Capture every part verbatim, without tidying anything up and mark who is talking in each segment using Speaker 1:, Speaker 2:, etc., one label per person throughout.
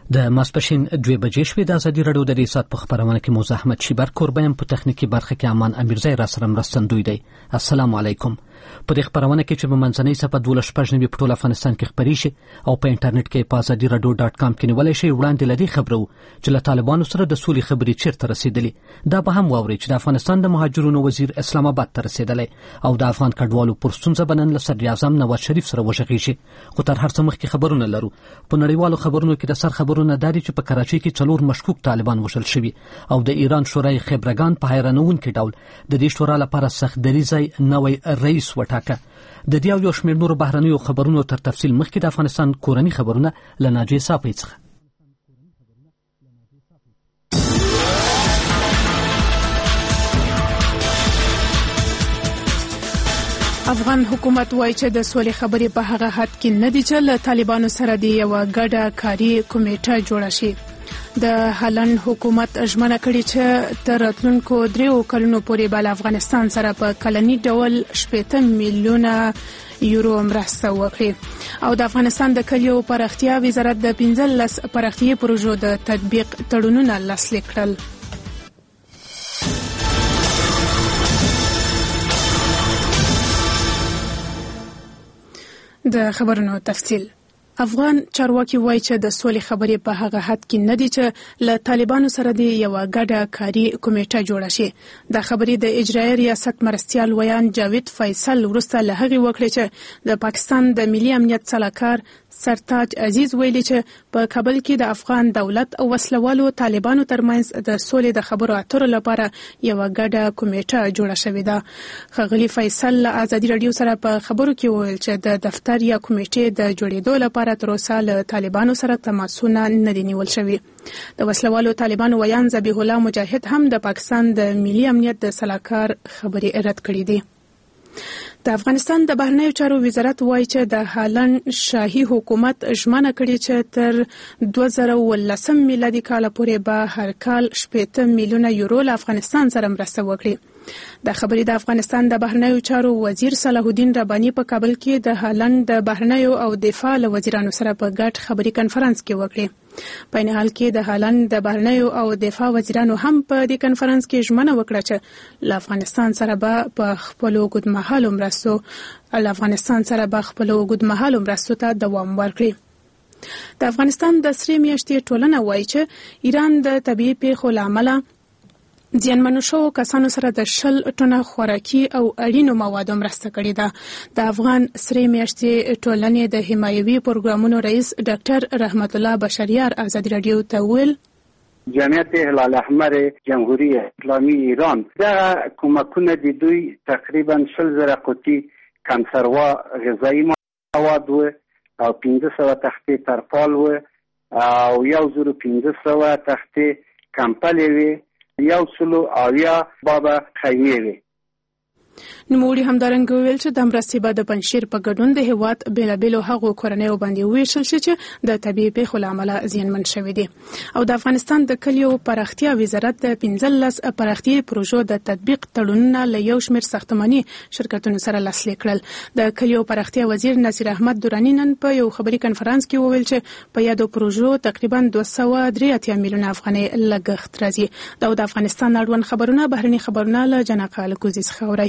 Speaker 1: د ماسپښین دوه بجې شوې. د ازادي راډیو د ریاست په خبرونه کې موزه احمد شیبر کوربیم، په تخنیکی برخه کې امان امیرزی را سره مرستندوی دی. السلام علیکم. په دې خبرونه کې چې په منځنۍ صفحه دوه شپږ نوي په ټول افغانستان کې خبري شي او په انټرنیټ کې په ازادي راډیو ډاټ کام کې نیولای شي. وړاندې لدی خبرو چې له طالبانو سره د سولې خبرې چیرته رسیدلې. دا به هم واوري چې د افغانستان د مهاجرونو وزیر اسلام آباد ته رسیدلی او د افغان کډوالو پر ستونزه بنن له صدر اعظم نواز شریف سره وشغیږي. خو تر هر څه مخکې خبرونه لرو. په نړیوالو خبرونو کې د سر خبرونه داري چې په کراچۍ کې څلور مشکوک طالبان وژل شوي او د ایران شورای خبرګان په حیرانونکي ډول د دې شورا لپاره سخت دریځي نوې رئیس وټاکه. د دې او یو شمېر نورو بهرنیو خبرونو تر تفصیل مخکې د افغانستان کورني خبرونه له ناجیې صافۍ څخه.
Speaker 2: افغان حکومت وایي چې د سولې خبرې په هغه حد کې نه دي چې له طالبانو سره د یوه ګډه کاري کمیټه جوړه شي. د هالند حکومت ژمنه کړې چې تر راتلونکو دریو کلونو پورې به له افغانستان سره په کلني ډول شپېته میلیونه یورو مرسته وکړي. او د افغانستان د کلیو پراختیا وزارت د پنځلس پراختیايي پروژو د تطبیق تړونونه لاسلیک کړل. د خبرونو تفصیل. افغان چارواکي وایي چې د سولې خبرې په هغه حد کې نه دي چې له طالبانو سره د یوه ګډه کاري کمیټه جوړه شي. دا خبرې د اجرایي ریاست مرستیال ویان جاوید فیصل وروسته له هغې وکړې چې د پاکستان د ملي امنیت سلاکار سرتاج عزیز ویلي چې په کابل کې د افغان دولت او وسلوالو طالبانو ترمنځ د سولې د خبرو اترو لپاره یوه ګډه کمیټه جوړه شوې ده. ښاغلي فیصل له ازادي راډیو سره په خبرو کې وویل چې د دفتر یا کمیټې د جوړېدو لپاره تر اوسه له طالبانو سره تماسونه نه دي نیول شوي. د وسلوالو طالبانو ویان ذبیح الله مجاهد هم د پاکستان د ملي امنیت د سلاکار خبرې رد کړې دي. د افغانستان د بهرنیو چارو وزارت وایي چې د هالند شاهي حکومت ژمنه کړې چې تر دوه زره اوولسم میلادي کال پورې به هر کال شپېته میلیونه یورو له افغانستان سره مرسته وکړي. دا خبرې د افغانستان د بهرنیو چارو وزیر صلاح الدین رباني په کابل کې د هالند د بهرنیو او دفاع له وزیرانو سره په ګډ خبري کنفرانس کې وکړي. په این حال کې د هالند د بهرنیو او دفاع وزیرانو هم په دې کنفرانس کې ژمنه وکړه چې له افغانستان سره به په خپلو اوږدمهالو مرستو له افغانستان سره به خپلو اوږدمهالو مرستو ته دوام ورکړي. د افغانستان د سرې میاشتې ټولنه وایي چې ایران د طبیعي پیښو له امله زیانمنو شوو کسانو سره د شل ټنه خوراکي او اړینو موادو مرسته کړې ده. د افغان سرې میاشتې ټولنې د حمایوي پروګرامونو رئیس ډاکټر رحمت الله بشریار ازادي راډیو ته ویل
Speaker 3: جمعیت هلال احمر جمهوری اسلامی ایران دا کمکونه د دوی تقریبا شل زره قوطي کنسروا غذایی مواد و او پنځه سوه تختې ترپال و او یو زره پنځه سوه تختې کمپلې وې، یو سلو اویا بابا خیمې وې.
Speaker 2: نوموړي همدارنګه وویل چې د مرستې به د پنجشیر په ګډون د هېواد بېلابېلو هغو کورنیو باندې وویشل شي چې د طبیعي پیښو له امله زیانمن شوي دي. او د افغانستان د کلیو پراختیا وزارت د پنځلس پراختیايي پروژو د تطبیق تړونونه له یو شمېر ساختماني شرکتونو سره لاسلیک کړل. د کلیو پراختیا وزیر نصیر احمد دراني نن په یو خبري کنفرانس کې وویل چې په یادو پروژو تقریبا دوه سوه درې اتیا میلیونه افغانۍ لګښت راځي. دا د افغانستان اړوند خبرونه بهرني خبرونه له جناق الکوزي څخه اورئ.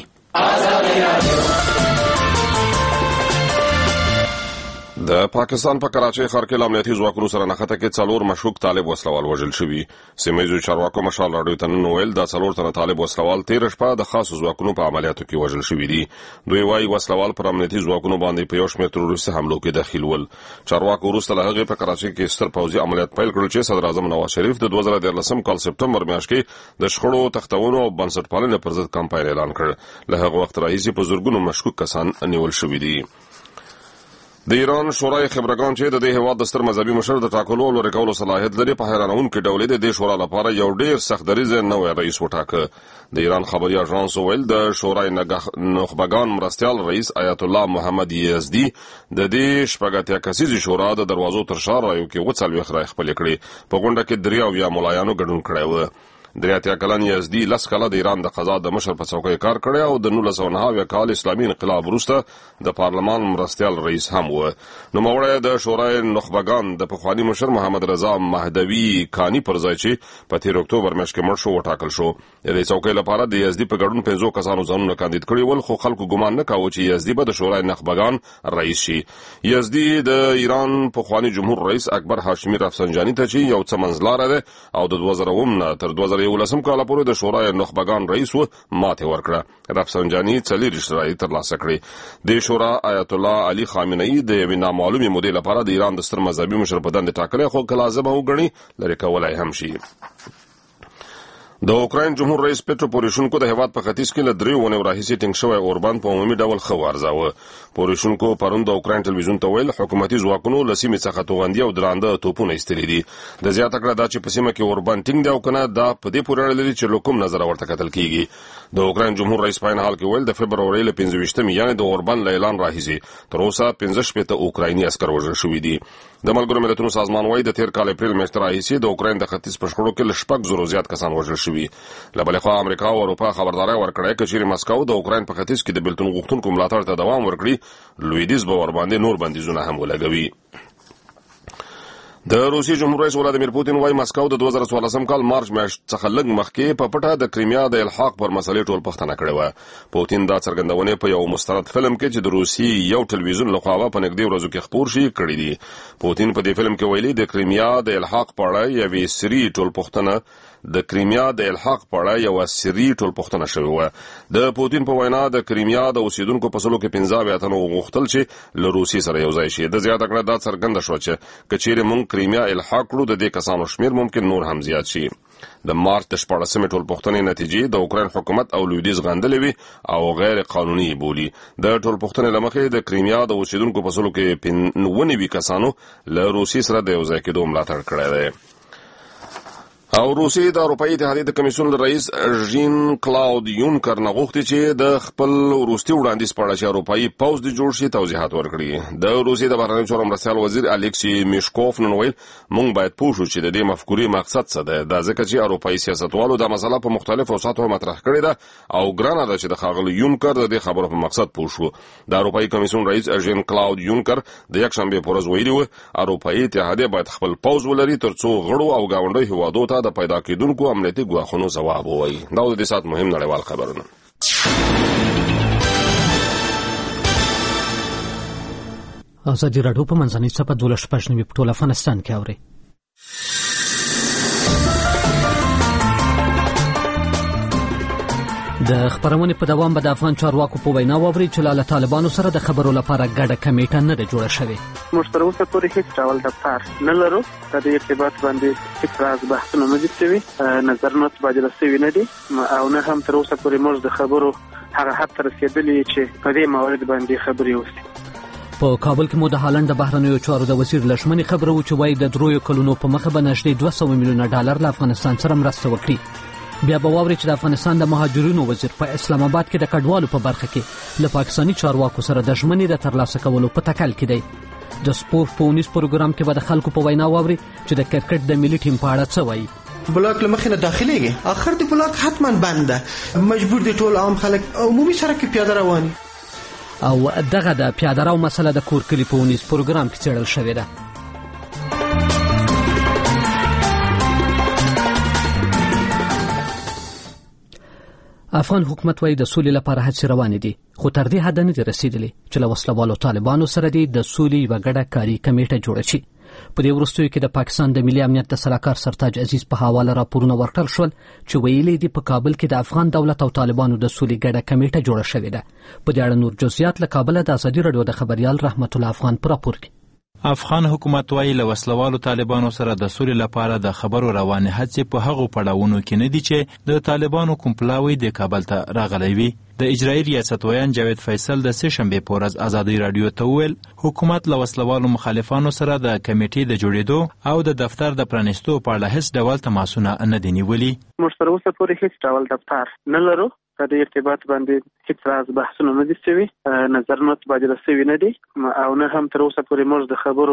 Speaker 4: د پاکستان په کراچۍ ښار کې له امنیتي ځواکونو سره نښته کې څلور مشکوک طالب وسلوال وژل شوي. سیمهییزو چارواکو مشال راډیو ته نن وویل دا څلور تنه طالب وسلوال تېره شپه د خاصو ځواکونو په عملیاتو کې وژل شوي دي. دوی وایي وسلوال پر امنیتي ځواکونو باندې په یو شمېر تروریستي حملو کې دخیل ول. چارواکو وروسته له هغې په کراچۍ کې ستر پوځي عملیات پیل کړل چې صدر اعظم نواز شریف د دوه زره دیارلسم کال سپټمبر میاشت کې د شخړو تختونو او بنسټپالنې پر ضد کمپاین اعلان کړ. له هغه وخت راهیسې په زرګونو مشکوک کسان نیول شوي دي. د ایران شورای خبرګان چې د دې هېواد د ستر مذهبي مشر د ټاکلو او لرې کولو صلاحیت لري په حیرانونکي ډول د دې شورا لپاره یو ډېر سخت دریځه نوی رئیس وټاکه. د ایران خبري اژانس ویل د شورای نخبگان مرستیال رئیس آیت الله محمد یزدي د دې شپږ اتیا کسیزې شورا د دروازو تر شا رایو کې اووه څلوېښت رایې خپلې کړې. په غونډه کې درې اویا ملایانو ګډون کړی و. درې اتیا کلن یزدي لس کاله د ایران د قضا د مشر په څوکۍ کار کړی او د نولس سوه نهه اویا کال اسلامي انقلاب وروسته د پارلمان مرستیال رئیس هم و. نوموړی د شورای نخبگان د پخواني مشر محمد رضا مهدوي کانی پر ځای چې په تیر اکتوبر میاشت کې مړ شو وټاکل شو. د څوکۍ لپاره د یزدي په ګډون پنځو کسانو ځانونه کاندید کړي ول، خو خلکو ګمان نه کاوه چې یزدي به د شورای نخبگان رئیس شي. یزدي د ایران پخواني جمهور رئیس اکبر هاشمي رفسنجاني ته چې یو څه منځلاره ده او د دوه زره اووه نه تر دوه زره یولسم کال پورې د شورای نخبگان رئیس و ماته ورکړه. رفسنجاني څلوېښت رایې ترلاسه کړې. د شورا آیت الله علي خامنه‌ای د یوې نامعلومې مودې لپاره د ایران د ستر مذهبي مشر په دندې ټاکلی، خو که لازمه وګڼي لرې کولی هم شي. د اوکراین جمهور رئیس پیټرو پوروشینکو د هیواد په ختیځ کې له دریو ونو راهیسې ټینګ شوی اوربند په عمومي ډول ښه وارزاوه. پوروشینکو پرون د اوکراین ټلویزیون ته ویل حکومتي ځواکونو له سیمې څخه توغندي او درانده توپونه ایستلي دي. د زیاته کړه دا چې په سیمه کې اوربند ټینګ دی او کنه دا په دې پورې اړه لري چې له کوم نظره ورته کتل کیږي. د اوکراین جمهور رئیس په حال کې ویل د فبرورۍ له پنځه ویشتمې یعنې د اوربند له اعلان راهیسې تر اوسه پنځه شپېته اوکرایني عسکر وژل شوي دي. د ملګرو ملتونو سازمان وايي د تیر کال اپریل میاشتې راهیسې د اوکراین د ختیځ په شخړو کې له شپږ زرو زیات کسان وژل شوي. له بلې خوا امریکا او اروپا خبرداری ورکړی که چیرې مسکو د اوکراین په ختیځ کې د بېلتون غوښتونکو ملاتړ ته دوام ورکړي، لویدیځ به ورباندې نور بندیزونه هم ولګوي. د روسي جمهور رئیس ولادیمیر پوتین وايي مسکو د دوه زره څوارلسم کال مارچ میاشت څخه لږ مخکې په پټه د کریمیا د الحاق پر مسلې ټول پوښتنه کړې وه. پوتین دا څرګندونې په یو مستند فلم کې چې د روسي یو ټلویزیون لخوا په نږدې ورځو کې خپور شي کړی دي. پوتین په دې فلم کې ویلي د کریمیا د الحاق په اړه یوې سری ټول پوښتنه د کریمیا د الحاق په اړه یو سری ټول پوښتنه شوې وه. د پوتین په وینا د کریمیا د اوسیدونکو په سلو کې پنځه اویا تنو غوښتل چې له روسي سره یو ځای شي. د زیاته کړه دا څرګنده شوه چې که چیرې موږ کریمیا الحاق کړو د دې کسانو شمیر ممکن نور هم زیات شي. د مارچ د شپاړسمې ټولپوښتنې نتیجې د اوکراین حکومت او لویدیځ غندلې وي او غیر قانوني بولي. د ټولپوښتنې له مخې د کریمیا د اوسیدونکو په سلو کې اووه نوي کسانو له روسي سره د یو ځای کېدو ملاتړ کړی دی. او روسي د اروپایي اتحادیې د کمیسیون رئیس ژین کلاود یونکر نه غوښتي چې د خپل وروستي وړاندیز په اړه چې اروپایي پوځ د جوړ شي توضیحات ورکړي. د روسي د بهرنیو چارو مرستیال وزیر الیکسی میشکوف نن ویل موږ باید پوه شو چې د دې مفکورې مقصد څه دی. دا ځکه چې اروپایي سیاستوالو دا مسله په مختلفو سطحو مطرح کړې ده او ګرانه ده چې د ښاغلي یونکر د دې خبرو په مقصد پوه شو. د اروپایي کمیسیون رئیس ژین کلاود یونکر د یکشنبې په ورځ ویلي و اروپایي اتحادیه باید خپل پوځ ولري ترڅو غړو او ګاونډیو هیوادو ته د پیدا کېدونکو امنیتي ګواښونو ځواب ووایي. دا د دې ساعت مهم نړیوال خبرونه.
Speaker 1: ازادي راډیو په منځنۍ صفحه دولس شپږ نوي په ټول افغانستان کې اوري. د خبرونې په دوام به د افغان چارواکو په وینا واوري چې له طالبانو سره د خبرو لپاره ګډه کمیټه نه ده جوړه شوې.
Speaker 5: موږ تر اوسه پورې هیڅ ډول دفتر نه لرو. په دې ارتباط باندې هیڅ راز بحثونه نه دي شوي، نظرونه تبادله شوي نه دي او نه هم تر اوسه پورې موږ د خبرو هغه حد ته رسېدلي چې په دې موارد باندې خبرې وشي.
Speaker 1: په کابل کې مو د هالند د بهرنیو چارو د وزیر لشمني خبره و چې وایي د دریو کلونو په مخه به نږدې دوه سوه میلیونه ډالر له افغانستان سره مرسته وکړي. بیا به واوري چې د افغانستان د مهاجرینو وزیر په اسلام آباد کې د کډوالو په برخه کې له پاکستاني چارواکو سره د ژمنې د ترلاسه کولو په تکل کې دی. د سپورت په اونیز پروګرام کې به د خلکو په وینا واوري چې د کرکټ د ملي ټیم په اړه څه وایي.
Speaker 6: بلاک لمخې نه داخليږي، اخر د بلاک حتما بند ده، مجبور دي ټول عام خلک عمومي سړک کې پیاده رواني.
Speaker 1: او دغه د پیاده رو مسله د کور کلی په اونیز پروګرام کې څېړل شوې ده. افغان حکومت وايي د سولې لپاره هڅې روانې دي، خو تر دې حده نه دي رسېدلې چې له وسلوالو طالبانو سره دې د سولې یوه ګډه کاري کمیټه جوړه شي. په دې وروستیو کې د پاکستان د ملي امنیت د سلاکار سرتاج عزیز په حواله راپورونه ورکړل شول چې ویلي دي په کابل کې د افغان دولت او طالبانو د سولې ګډه کمیټه جوړه شوې ده. په دې اړه نور جزئیات له کابل د ازادي راډیو د خبريال رحمت الله افغان پر راپور کې.
Speaker 7: افغان حکومت وايي له وسلوالو طالبانو سره د سولې لپاره د خبرو روانې هڅې په هغو پړاوونو کې نه دي چې د طالبانو کوم پلاوی د کابل ته راغلی وي. د اجرایي ریاست ویان جاوید فیصل د سه شنبې په ورځ ازادي راډیو ته وویل حکومت له وسلوالو مخالفانو سره د کمیټې د جوړېدو او د دفتر د پرانیستو په اړه هیڅ ډول تماسونه نه دي نیولي.
Speaker 5: موږ تر اوسه پورې هیڅ ډول دفتر نه لرو. په دې ارتباط باندې هیڅ راز بحثونه نه دي شوي، نظرونه تبادله شوي نه دي او نه هم تر اوسه پورې موږ د خبرو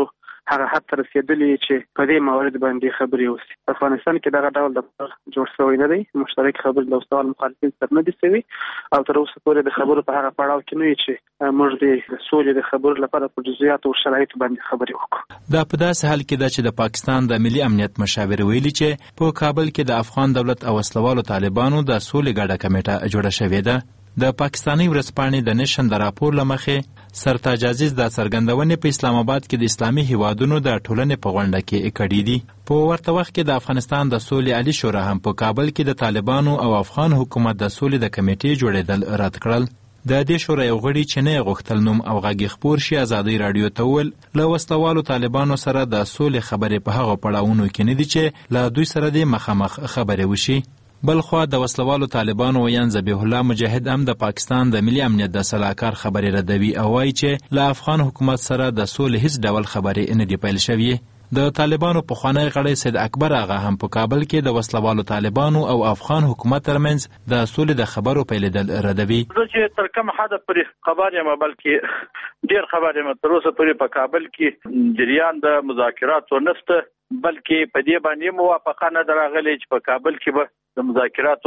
Speaker 5: هغه حد ته رسیدلی چې په دې موارد باندې خبرې وشي. په افغانستان کې دغه ډول د جوړ شوی نه دی، مشترک خبرې د وسوال مخالفین سره نه دي شوي او تر اوسه پورې د خبرو په هغه پړاو کې نه وي چې موږ د سولې د خبرو لپاره په جزئیاتو او شرایطو باندې خبرې وکړو.
Speaker 7: دا په داسې حال کې ده چې د پاکستان د ملي امنیت مشاور ویلي چې په کابل کې د افغان دولت او وسلوالو طالبانو د سولې ګډه کمیټه جوړه شوې ده. د پاکستاني ورځپاڼې د نشن د راپور له مخې سرتاج عزیز د څرګندونې په اسلام آباد کې د اسلامي هیوادونو د ټولنې په غونډه کې کړي دي. په ورته وخت کې د افغانستان د سولې عالی شورا هم په کابل کې د طالبانو او افغان حکومت د سولې د کمیټې جوړېدل رد کړل. د دې شورا یو غړي چې نه غوښتل نوم او غږ خپور شي ازادي رادیو ته وویل له وسلوالو طالبانو سره د سولې خبرې په هغه پړاوونو کې نه دي چې له دوی سره د مخامخ خبرې وشي. بلخوا د وسلوالو طالبانو ویان ذبیح الله مجاهد هم د پاکستان د ملي امنیت د سلاکار خبرې ردوي او وایي چې له افغان حکومت سره د سولې هیڅ ډول خبرې نه دي پیل شوې. د طالبانو پخوانی غړی سید اکبر آغا هم په کابل کې د وسلوالو طالبانو او افغان حکومت ترمنځ د سولې د خبرو پیلېدل ردوي.
Speaker 8: زه چې تر کوم حده پورې خبر یم، بلکې ډېر خبر یم، تر اوسه پورې په کابل کې جریان د مذاکراتو نشته، بلکې په دې باندې موافقه نه ده راغلې چې په کابل کې به د مذاکراتو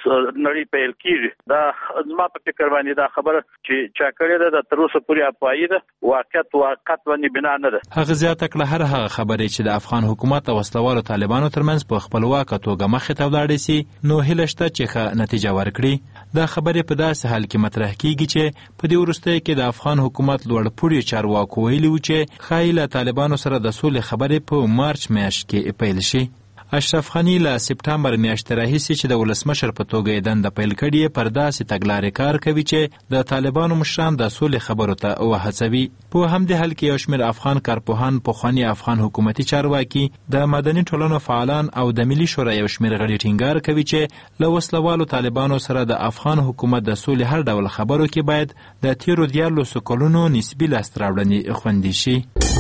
Speaker 8: نړۍ پیل کیږي. دا زما په فکر باندې دا خبره چې چا کړې ده د تر اوسه پورې افواهي ده، واقعیت واقعیت باندې بنا نه ده.
Speaker 7: هغه زیاته کړه هر هغه خبرې چې د افغان حکومت او وسلوالو طالبانو ترمنځ په خپلواکه توګه مخې ته ولاړې سي نو هیله شته چې ښه نتیجه ورکړي. دا خبرې په داسې حال کې مطرح کیږي چې په دې وروستیو کې د افغان حکومت لوړ پوړي چارواکو ویلي وو چې ښایي له طالبانو سره د سولې خبرې په مارچ میاشت کې پیل شي. اشرف غني له سپټمبر میاشتې راهیسې چې د ولسمشر په توګه یې دنده پیل کړې پر داسې تګلارې کار کوي چې د طالبانو مشران د سولې خبرو ته وهڅوي. په همدې حال کې یو شمېر افغان کارپوهان، پخواني افغان حکومتي چارواکي، د مدني ټولنو فعالان او د ملي شورا یو شمېر غړي ټینګار کوي چې له وسلوالو طالبانو سره د افغان حکومت د سولې هر ډول خبرو کې باید د تیرو دیارلسو کلونو نسبي لاسته راوړنې خوندي شي.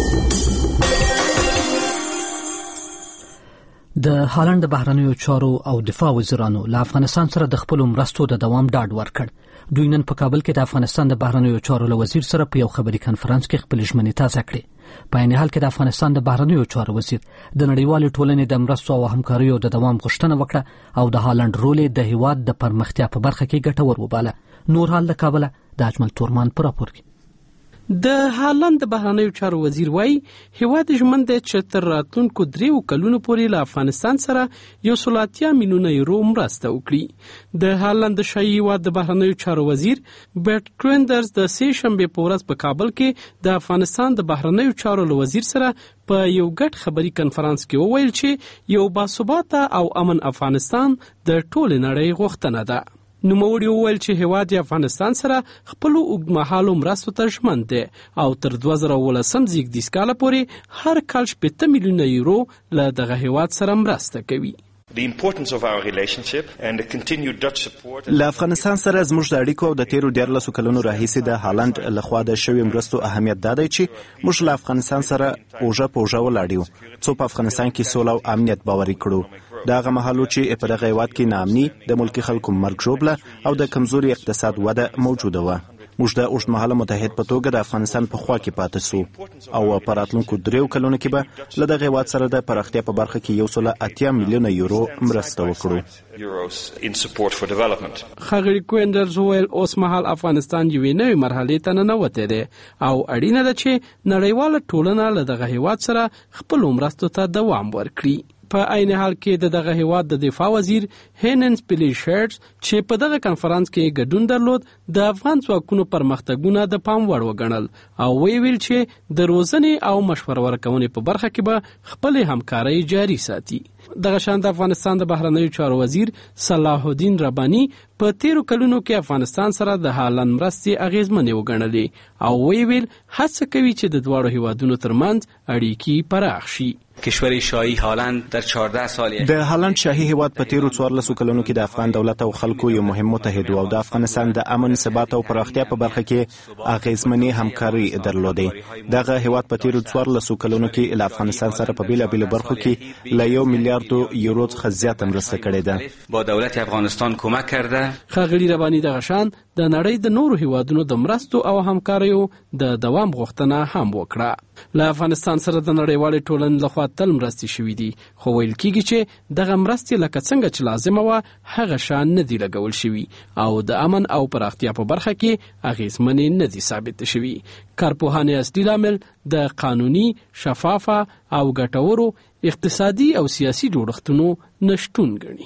Speaker 1: د هالند د بهرنیو چارو او دفاع وزیرانو له افغانستان سره د خپلو مرستو د دوام ډاډ ورکړ. دوی نن په کابل کې د افغانستان د بهرنیو چارو له وزیر سره په یو خبري کنفرانس کې خپلې ژمنې تازه کړې. په عین حال کې د افغانستان د بهرنیو چارو وزیر د نړیوالې ټولنې د مرستو او همکاریو د دوام غوښتنه وکړه او د هالند رول د هیواد د پرمختیا په برخه کې ګټور وباله. نور حال له کابل د اجمل تورمان پر راپور کې.
Speaker 9: د هالند د بهرنیو چارو وزیر وایي هیواد ژمن دی چې تر راتلونکو دریو کلونو پورې له افغانستان سره یو سل اتیا میلیونه یورو مرسته وکړي. د هالند د شاهي هیواد د بهرنیو چارو وزیر بیرټ کوینډرز د سې شنبې په ورځ په کابل کې د افغانستان د بهرنیو چارو له وزیر سره په یو ګډ خبري کنفرانس کې وویل چې یو باثباته او امن افغانستان د ټولې نړۍ غوښتنه ده. نوموړي وویل چې هیواد افغانستان سره خپل اوږدمهالو مرستو ته ژمن دی او تر دوه زره اوولسم زیږدیز کاله پورې هر کال شپېته میلیونه یورو له دغه هیواد سره مرسته کوي.
Speaker 10: له افغانستان سره زموږ د اړیکو او د تیرو دیارلسو کلونو راهیسې د هالند لخوا د شویو مرستو اهمیت دا دی چې موږ له افغانستان سره اوږه په اوږه ولاړ یو څو په افغانستان کې سوله او امنیت باوري کړو. دا هغه مهال چې په دغه هیواد کې ناامني، د ملکي خلکو مرګ ژوبله او د کمزوري اقتصاد وده موجوده وه. موږ د اوږدمهاله متحد په توګه د افغانستان په خوا کې پاتې سو او په راتلونکو دریو کلونو کې به له دغه هیواد سره د پراختیا په برخه کې یو سل اتیا میلیونه یورو مرسته وکړو.
Speaker 9: ښاغلي کوینډرز وویل اوس مهال افغانستان یوې نوې مرحلې ته ننوتی دی او اړینه ده چې نړیواله ټولنه له دغه هیواد سره خپلو مرستو ته دوام ورکړي. په عین حال کې د دغه هیواد د دفاع وزیر هیننس پلیشرز چې په دغه کنفرانس کې ګډون درلود د افغان ځواکونو پرمختګونه د پام وړ وګڼل او ویل چې د روزنې او مشوره ورکونې په برخه کې به خپل همکاري جاري ساتي. دغه شان د افغانستان د بهرنیو چارو وزیر صلاح الدین رباني په تیرو کلونو کې افغانستان سره د هالند مرستې اغیزمنې وګڼلې او ویل هڅه کوي چې د دواړو هیوادونو ترمنځ اړیکې پراخ شي.
Speaker 11: کشور شاهی هالند در چهارده سال
Speaker 10: د هالند شاهي هیواد په تیرو څوارلسو کلونو کې د افغان دولت او خلکو یو مهم متحد او د افغانستان د امن، ثبات او پراختیا په برخه کې اغیزمنې همکاري درلودې. دغه هیواد په تیرو څوارلسو کلونو کې له افغانستان سره په بیلابیلو برخو کې له یو میلیارډ یورو څخه زیات مرسته کړې ده.
Speaker 11: با دولت افغانستان کمک کرده
Speaker 9: ښاغلي رباني دغه شان د نړۍ د نورو هیوادونو د مرستو او همکاریو د دوام غوښتنه هم وکړه. له افغانستان سره د نړیوالې ټولنې لخوا تل مرستې شوي دي، خو ویل کیږي چې دغه مرستې لکه څنګه چې لازمه وه هغه شان نه دي لګول شوي او د امن او پراختیا په برخه کې اغیزمنې نه دي ثابت شوي. کارپوهان اصلي لامل د قانوني، شفافه او ګټورو اقتصادي او سیاسي جوړښتونو نشتون ګڼي.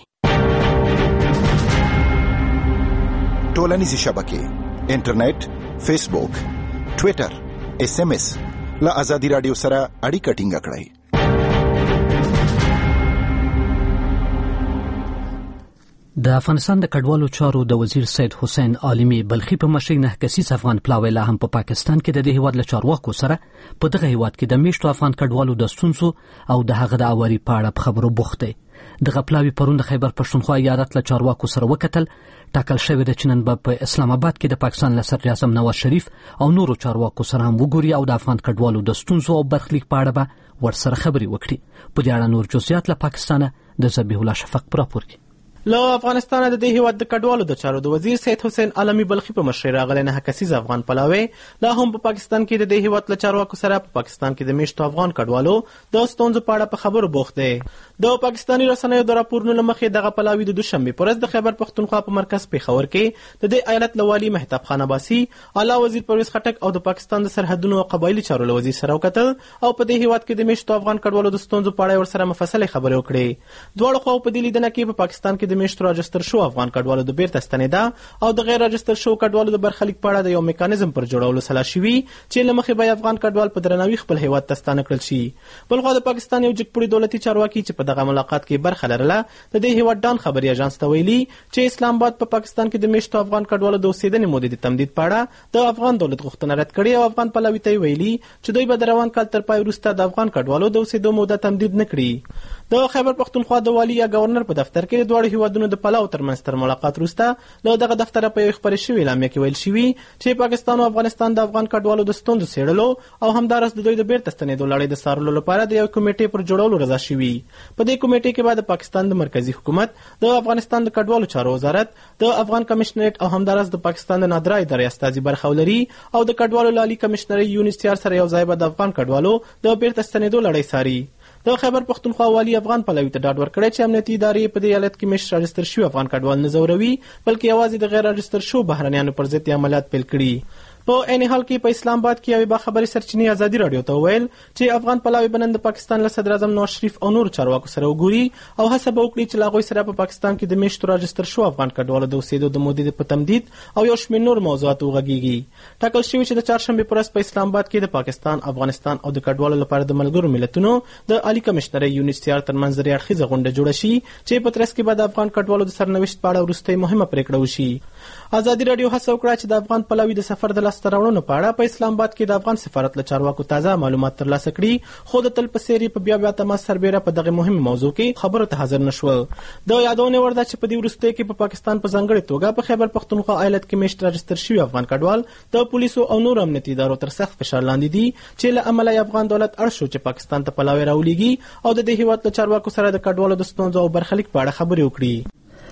Speaker 12: ټولنیزې شبکې، انټرنیټ، فیسبوک، ټویټر، اس ام اس له ازادي راډیو سره اړیکه ټینګه کړئ.
Speaker 1: د افغانستان د کډوالو چارو د وزیر سید حسین عالمي بلخي په مشرۍ نه کسیز افغان پلاوی لا هم په پا پاکستان کې د دې هیواد له چارواکو سره په دغه هیواد کې د میشتو افغان کډوالو د ستونزو او د هغه د اواري په اړه خبرو بوخت دی. دغه پلاوی پرون د خیبر پښتونخوا ایالت له چارواکو سره وکتل. ټاکل شوی د چنن په اسلام آباد کې د پاکستان له صدر اعظم نواز شریف او نورو چارواکو سره هم وګوري او د افغان کډوالو د ستونزو او برخلیک په اړه به ورسره خبرې وکړي. په دې اړه نور جزئیات له پاکستانه د ذبیح الله شفق پر راپور کې.
Speaker 6: له افغانستان د دې هیواد د کډوالو د چارو د وزیر سید حسین عالمي بلخي په مشرۍ راغلی نه کسیز افغان پلاوی لا هم په پاکستان کې د دې هیواد له چارواکو سره په پاکستان کې د میشتو افغان کډوالو د ستونزو په اړه په خبرو بوخت دی. د پاکستاني رسنیو د راپورونو له مخې دغه پلاوی د دوشنبه پر ورځ د خیبر پښتونخوا په مرکز پیښور کې د دې ایالت له والي مهتاب خان عباسي، اعلی وزیر پرویز خټک او د پاکستان د سرحدونو او قبایلی چارو له وزیر سره وکتل او په دې هیواد کې د میشتو افغان کډوالو د ستونزو په اړه ورسره مفصل خبرې وکړې. دواړو خواو په دې لیدنه کې په پاکستان کې د میشتو راجستر افغان کډوالو د بیرته ستنېدا او د غیر راجستر شو کډوالو د برخلیک په اړه د یو میکانیزم پر جوړولو سلا شوي چې له مخې به افغان کډوال په درناوي خپل هیواد ته ستانه کړل شي. بلخوا د پاکستان یو جګپوړي دولتي چارواکي چې په دغه ملاقات کې برخه لرله د دې هیواد ډان خبري اژانس ته ویلي چې اسلام آباد په پاکستان کې د میشتو افغان کډوالو د اوسېدنې مودې د تمدید په اړه د افغان دولت غوښتنه رد کړې او افغان پلاوي ته ویلي چې دوی به د روان کال تر پای وروسته د افغان کډوالو د اوسېدو موده تمدید نه کړي. د خیبر پښتونخوا د والي یا گورنر په دفتر کې د دواړو هیوادونو د پلاو ترمنځ تر ملاقات وروسته له دغه دفتره په یو خبرې شوې اعلامیه کې ویل شوي چې پاکستان او افغانستان د افغان کډوالو د ستونزو څېړلو او همداراز د دوی د بیرته ستنېدو لړۍ د څارلو لپاره د یو کمیټې پر جوړولو رضا شوي. په دې کمیټې کې به د پاکستان د مرکزی حکومت، د افغانستان د کډوالو چارو وزارت، د افغان کمشنریټ او همداراز د پاکستان د نادره ادارې استازي برخه ولري او د کډوالو لالي کمشنري یونیسیار سره یو ځای به د افغان کډوالو د بیرته ستنېدو لړۍ څاري. د خیبر پښتونخوا والي افغان پلاوي ته ډاډ ورکړی چې امنیتي ادارې په دې ایالت کې میشت راجستر شوي افغان کډوال نه ځوروي بلکې یوازې د غیر راجستر شوو بهرنیانو پر ضد عملیات پیل کړي. په عین حال کې په اسلام آباد کې یوې باخبرې سرچینې ازادي راډیو ته وویل چې افغان پلاوي به نن د پاکستان له صدر اعظم نواز شریف او نورو چارواکو سره وګوري او هڅه به وکړي چې له هغوی سره په پاکستان کې د میشتو راجستر شوو افغان کډوالو د اوسېدو د مودې په تمدید او یو شمېر نور موضوعات وغږیږي. ټاکل شوي چې د چهارشنبې په ورځ په اسلام آباد کې د پاکستان، افغانستان او د کډوالو لپاره د ملګرو ملتونو د عالی کمشنرۍ یونیسیار ترمنځ درې اړخیزه غونډه جوړه شي چې په ترڅ کې به د افغان کډوالو د سرنوشت په اړه وروستۍ مهمه پرېکړه وشي. ازادي راډیو هڅه وکړه چې د افغان پلاوي د سفر د لاسته راوړنو په اړه په اسلام آباد کې د افغان سفارت له چارواکو تازه معلومات ترلاسه کړي، خو د تل په څېر په بیا بیا تماس سربیره په دغه مهمه موضوع کې خبرو ته حاضر نشول. د یادونه ورده چې په دې وروستیو کې په پاکستان په ځانګړې توګه په خیبر پښتونخوا ایالت کې میشت راجستر شوي افغان کډوال د پولیسو او نور امنیتي ادارو تر سخت فشار لاندې دي چې له امله افغان دولت اړ شو چې پاکستان ته پلاوی راولېږي او د دې هیواد له چارواکو سره د کډوالو د ستونزو او برخلیک په اړه خبرې وکړي.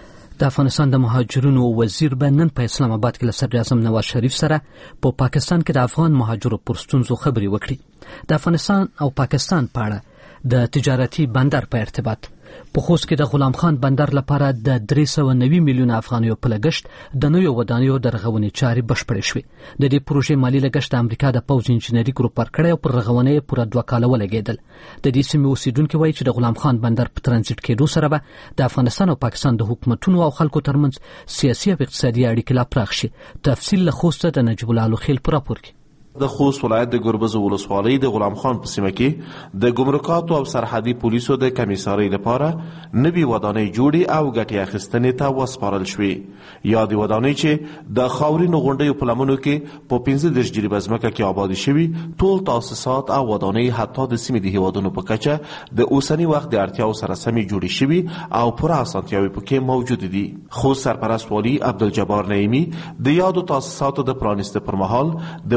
Speaker 1: د افغانستان د مهاجرینو وزیر به نن په اسلام آباد کې له صدر اعظم نواز شریف سره په پا پاکستان کې د افغان مهاجرو پر ستونزو خبرې وکړي. د افغانستان او پاکستان په اړه د تجارتي بندر په ارتباط په خوست کې د غلام خان بندر لپاره د درې سوه نوي میلیونه افغانیو په لګښت د نویو ودانیو د رغونې چارې بشپړې شوې. د دې پروژې مالي لګښت د امریکا د پوځ انجینري ګروپ ورکړی او پر رغونې یې پوره دوه کاله ولګېدل. د دې سیمې اوسېدونکي وایي چې د غلام خان بندر په ترانزیټ کېدو سره به د افغانستان او پاکستان د حکومتونو او خلکو ترمنځ سیاسي او اقتصادي اړیکې لا پراخ شي. تفصیل له خوسته د نجیب الله لوخیل په راپور کې.
Speaker 13: د خوست ولایت د ګربز ولسوالۍ د غلام خان په سیمه کې د ګمرکاتو او سرحدي پولیسو د کمیسارۍ لپاره نوي ودانۍ جوړې او ګټې اخیستنې ته وسپارل شوې. یا د ودانۍ چې د خاورینو غونډیو په لمنو کې په پنځه دېرش جریبه ځمکه کې آبادې شوي، ټول تاسیسات او ودانۍ حتی د سیمې د هیوادونو په کچه د اوسني وخت د اړتیاو سره سمې جوړې شوي او پوره اسانتیاوې پکې موجود دي. خوست سرپرست والي عبدالجبار نعیمي د یادو تاسیساتو د پرانیسته پر مهال د ودانۍ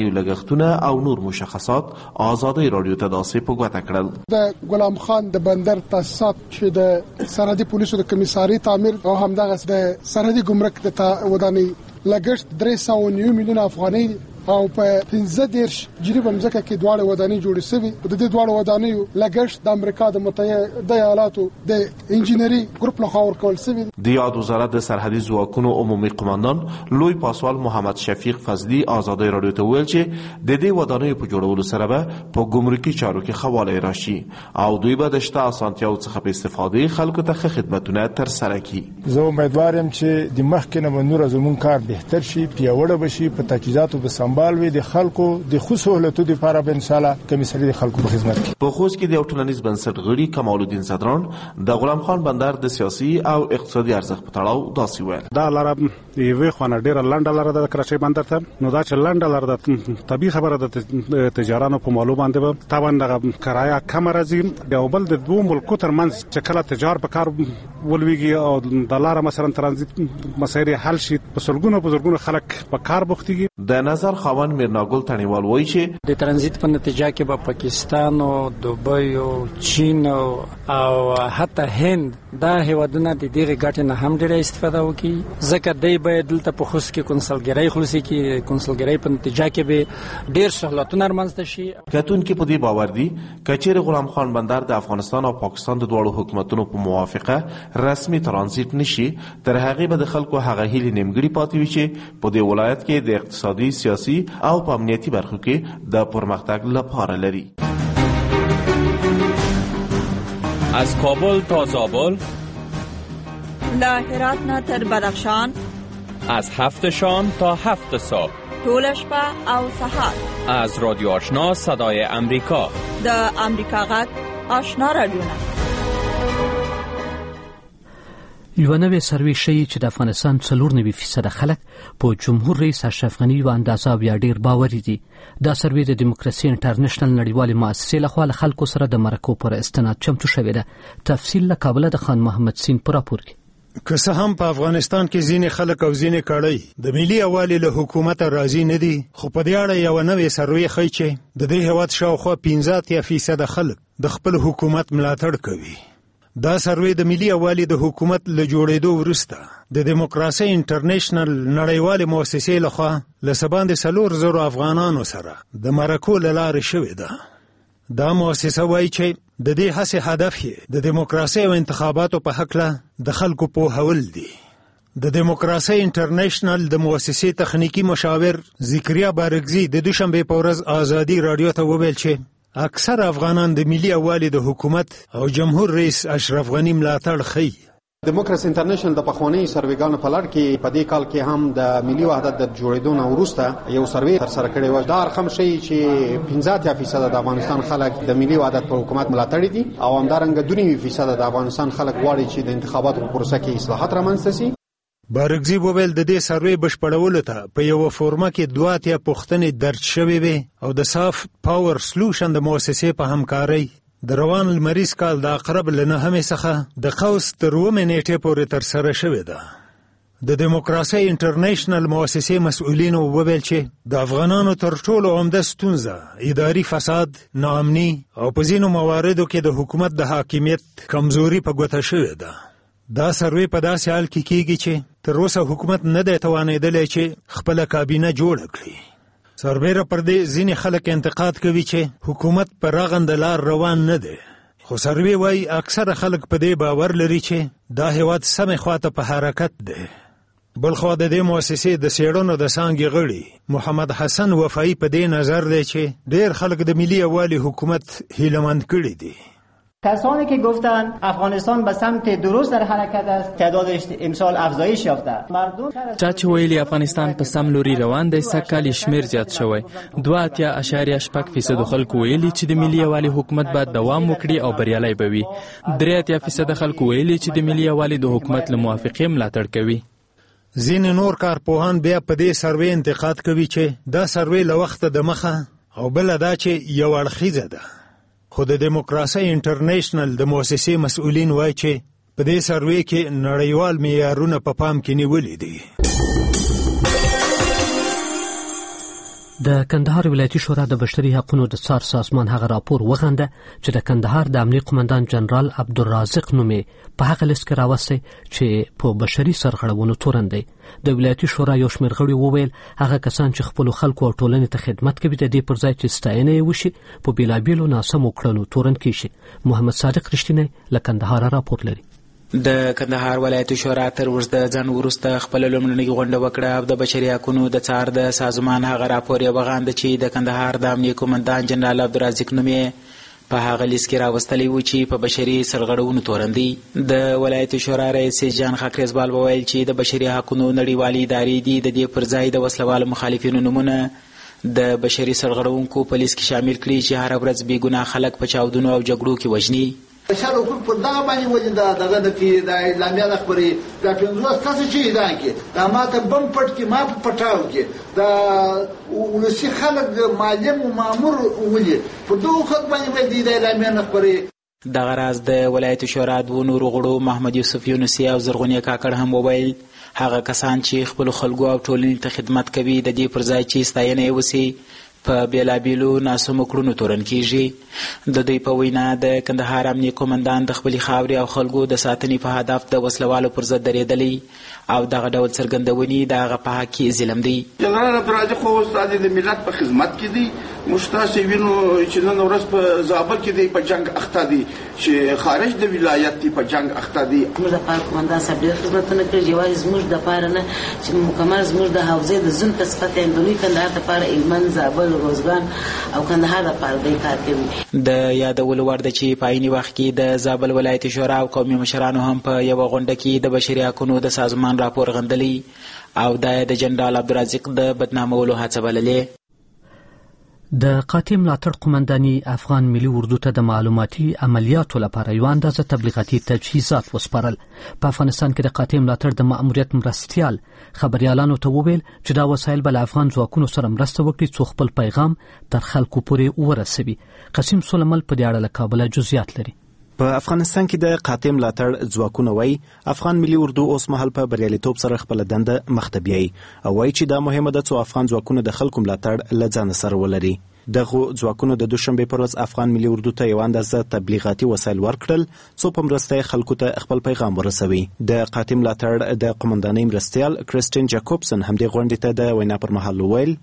Speaker 13: ودانیو لګښتونه او نور مشخصات آزادۍ رادیو ته داسې په ګوته کړل.
Speaker 14: د غلام خان د بندر تاسیسات چې د سرحدي پولیسو د کمیساري تعمیر او همدغه د سرحدي ګمرک د ودانۍ لګښت درې سوه نوي میلیونه افغانۍ او په پنځه دېرش جریب مځکه کې دواړه ودانۍ جوړې شوې. د دې دواړو ودانیو لګښت د امریکا د متحده ایالاتو د انجینری ګروپ لخوا ورکول شوی.
Speaker 13: د یاد وزارت د سرحدي ځواکونو عمومي قماندان لوی پاسوال محمد شفیق فضلی آزادۍ رادیو ته ویل چې د دې ودانیو په جوړولو سره به په ګمرکي چارو کې خواله راشي او دوی به د شته اسانتیاو څخه په استفاده خلکو ته ښه خدمتونه تر سره کړي.
Speaker 15: زه امیدوار یم چې د مخکې نه نور زمون کار بهتر شي، پیاوړی بشي، په تجهیزاتو به سمبال وي، د خلکو د خو سہولتو لپاره به ان شاء الله کمیساري د خلکو په خدمت کې.
Speaker 13: په خوست کې د یو ټولنیز بنسټ غړي کمال الدین صدران د غلام خان بندر د سیاسي او اقتصادي ارزښت په تړاو داسې ویل.
Speaker 16: دا لاره یوې خونه ډیره لنډه لاره ده د کراچۍ بندر ته، نو دا چې لنډه لاره ده طبیعي خبره ده د تجارانو په مالو باندې به طبعا دغه کرایه کمه راځي. یو بل د دوو ملکو ترمنځ چې کله تجار په کار ولویږي او د لاره مثلا ترانزیت مسایل حل شي، په سلګونو په زرګونو خلک په کار بوختيږي.
Speaker 13: د نظر خاوند میرناګل تڼیوال وایي چې
Speaker 17: د ترانزیت په نتیجه کې به پاکستان او دوبۍ او چین او حتی هند دا هیوادونه د دې ګټې نه هم ډېره استفاده وکړي، ځکه دوی به دلته په خوست کې کنسلګرۍ خلاصي کې کنسلګرۍ په نتیجه کې به ډېر سهولتونه رامنځته شي.
Speaker 13: کتونکي په دې باور دي که چیرې غلام خان بندر د افغانستان او پاکستان د دواړو حکومتونو په موافقه رسمي ترانزیت نشي، تر هغې به د خلکو هغه هیلې نیمګړې پاتې وي چې په دې ولایت کې د اقتصادي، سیاسي او په امنیتي برخو کې د پرمختګ لپاره لري.
Speaker 18: از کابل تا زابل،
Speaker 19: له هرات نه تر بدخشان،
Speaker 18: از هفت شام تا هفت صبح،
Speaker 19: طول شپه او سحر،
Speaker 18: از رادیو آشنا صدای امریکا،
Speaker 19: د امریکا غږ آشنا رادیو.
Speaker 1: یو نوې سروې ښیي چې د افغانستان څلور نوي فیصده خلک په جمهور رئیس اشرف غني یوه اندازه بیا ډېر باوري دي. دا سروې د دیموکراسي انټرنیشنل نړیوالې مؤسسې لخوا له خلکو سره د مرکو پر استناد چمتو شوې ده. تفصیل له کابله د خان محمد سین په راپور کې.
Speaker 20: که څه هم په افغانستان کې ځینې خلک او ځینې کړۍ د ملي یووالي له حکومته راضي نه دي، خو په دې اړه یوه نوې سروې ښیي چې د دې هېواد شاوخوا پنځه اتیا فیصده خلک د خپل حکومت ملاتړ کوي. دا سروې د ملي یووالي د حکومت له جوړېدو وروسته د دیموکراسي انټرنیشنل نړیوالې مؤسسې لخوا له څه باندې څلور زرو افغانانو سره د مرکو له لارې شوې ده. دا مؤسسه وایي چې د دې هڅې هدف یې د دیموکراسي او انتخاباتو په هکله د خلکو پوهول دي. د دیموکراسي انټرنیشنل د مؤسسې تخنیکی مشاور ذکریا بارګزي د دوشنبه په ورځ آزادي رادیو ته وویل چې اکثر افغانان د ملي یووالي د حکومت او جمهور رئیس اشرف غني ملاتړ ښیي.
Speaker 21: دیموکراسي انټرنیشنل د پخواني سروېګانو په لړ کې په دې کال کې هم د ملي وحدت د جوړېدو نه وروسته یو سروې ترسره کړی و. دا رقم ښیي چې پنځه اتیا فیصده د افغانستان خلک د ملي وحدت په حکومت ملاتړي دي او همدارنګه دوه نوي فیصده د افغانستان خلک غواړي چې د انتخاباتو په پروسه کې اصلاحات رامنځته شي.
Speaker 20: بارګزي وویل د دې سروې بشپړولو ته په یوه فورمه کې دوه اتیا پوښتنې درج شوې وې او د صاف پاور سلوشن د مؤسسې په همکارۍ د روان لمریز کال د اقرب له نهمې څخه د قوس تر اوومې نیټې پورې ترسره شوې ده. د دیموکراسي انټرنیشنل مؤسسې مسؤلینو وویل چې د افغانانو تر ټولو عمده ستونزه اداري فساد، ناامني او په ځینو مواردو کې د حکومت د حاکمیت کمزوري په ګوته شوې ده. دا سروې په داسې حال کې کیږي چې تر اوسه حکومت نه دی توانېدلی چې خپله کابینه جوړه کړي. سربیره پر دې ځینې خلک انتقاد کوي چې حکومت په رغنده لار روان نه دی، خو سروې وایي اکثره خلک په دې باور لري چې دا هېواد سمې خواته په حرکت دی. بلخوا د دې مؤسسې د څېړنو د څانګې غړي محمد حسن وفایی په دې نظر دی چې ډېر خلک د ملي یووالي حکومت هیله‌مند کړي دي.
Speaker 22: کسانی که گفتند افغانستان به سمت درست در حرکت است تعدادش امسال افزایش یافته است. مردم
Speaker 23: چا چې ویلي افغانستان په سم لوري روان دی سږ کال شمیر زیات شوی. دوه اتیا اعشاریه شپږ فیصد خلکو ویلي چې د ملي یووالي حکومت باید دوام وکړي او بریالی به وي. درې اتیا فیصد خلکو ویلي چې د ملي یووالي د حکومت له موافقې ملاتړ کوي.
Speaker 20: ځینې نور کارپوهان بیا په دې سروې انتقاد کوي چې دا سروې له وخته د مخه او بله دا چې یو اړخیزه ده. خو د دیموکراسي انټرنیشنل د مؤسسې مسؤلین وایي چې په دې سروې کې نړیوال معیارونه په پام کې نیولي دي.
Speaker 1: د کندهار ولایتي شورا د بشري حقوقو د څار سازمان هغه راپور وغنده چې د کندهار د امنیه قومندان جنرال عبدالرازق نومې په هغه لیست کې راوستی چې په بشري سرغړونو تورن دی. د ولایتي شورا یو شمېر غړي وویل هغه کسان چې خپلو خلکو او ټولنې ته خدمت کوي د دې پر ځای چې ستاینه یې وشي په بېلابېلو ناسمو کړنو تورن کیږي. محمد صادق رښتینی له کندهار راپور لري.
Speaker 2: د کندهار ولایتي شورا تر اوږده ځنډ وروسته خپله لومړنۍ غونډه وکړه او د بشري حقونو د څار د سازمان هغه راپور یې وغانده چې د کندهار د امنیه قومندان جنرال عبدالرازق نومې په هغه لیست کې راوستلی و چې په بشري سرغړونو تورن دی. د ولایتي شورا رئیس جان خاکریزبال وویل چې د بشري حقونو نړیوالې ادارې دي د دې پر ځای د وسلوالو مخالفینو نومونه د بشري سرغړونکو په لیست کې شامل کړي چې هره ورځ بې ګناه خلک په چاودنو او جګړو کې وژني.
Speaker 3: بشر حقوق پر دغه باندې ولې د دغه د کې د اعلامیه د خبرې د پنځوس کسه چې دا کې دا ماته بم پټ کې ما په پټاو کې د ولسی خلک معلم او مامور ولې په دغه خط باندې ولې د اعلامیه د خبرې.
Speaker 2: دغه راز د ولایت شورا دوه نورو غړو محمد یوسف یونسي او زرغونی کاکړ هم وویل هغه کسان چې خپل خلکو او ټولنې ته خدمت کوي د دې پر ځای چې ستاینه یې وسي په بیلابیلو ناسمو کړنو تورن کیږي. د دوی په وینا د کندهار امنیه قومندان د خپلې خاورې او خلکو د ساتنې په هدف د وسلوالو پر ضد درېدلی او دغه ډول څرګندونې د هغه په حق کې ظلم دی.
Speaker 4: جنرال عبدالرازق خو استاد د ملت په خدمت کې دی. موږ تاسې وینو چې نن ورځ په زابل کې دی په جنګ اخته دی چې خارج د ولایت دی په جنګ اخته دی.
Speaker 24: موږ د پاره قومندان صاحب ډېر خدمتونه کړي یوازې زموږ دپاره نه چې مکمل زموږ د حوزې د ژوند په صفت یې د لوی کندهار دپاره هلمند زابل روزګان او کندهار دپاره دی کار کوي.
Speaker 2: د یادولو وړ ده چې په عیني وخت کې د زابل ولایتي شورا او قومي مشرانو هم په یوه غونډه کې د بشري حقونو د سازمان راپور غندلی او دا یې د جنرال عبدالرازق د بدنامولو هڅه بللې.
Speaker 1: د قاطع ملاتړ قومنداني افغان ملي اردو ته د معلوماتي عملیاتو لپاره یو اندازه تبلیغاتي تجهیزات وسپارل. په افغانستان کې د قاطع ملاتړ د مأموریت مرستیال خبريالانو ته وویل چې دا وسایل به له افغان ځواکونو سره مرسته وکړي څو خپل پیغام تر خلکو پورې ورسوي. قسیم سلیمل په دې اړه له کابله جزئیات لري.
Speaker 10: په افغانستان کې د قاطع ملاتړ ځواکونه وایي افغان ملي اردو اوس مهال په بریالیتوب سره خپل دنده مخته بیایي او وایي چې دا مهمه ده څو افغان ځواکونه د خلکو ملاتړ له ځان سره ولري. دغه ځواکونو د دوشنبه پر ورځ افغان ملي اردو ته یو اندازه تبلیغاتي وسایل ورکړل څو په مرسته خلکو ته خپل پیغام ورسوي. د قاطع ملاتړ د قومندانۍ مرستیال کریسټین جاکوبسن هم د غونډې ته د وینا پر مهال وویل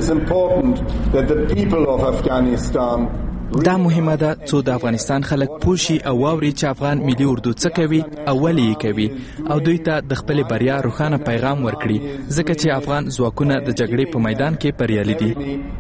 Speaker 23: دا مهمه ده څو د افغانستان خلک پوه شي او واوري چې افغان ملي اردو څه کوي او ولې یې کوي او دوی ته د خپلې بریا روښانه پیغام ورکړي ځکه چې افغان ځواکونه د جګړې په میدان کې بریالي دي.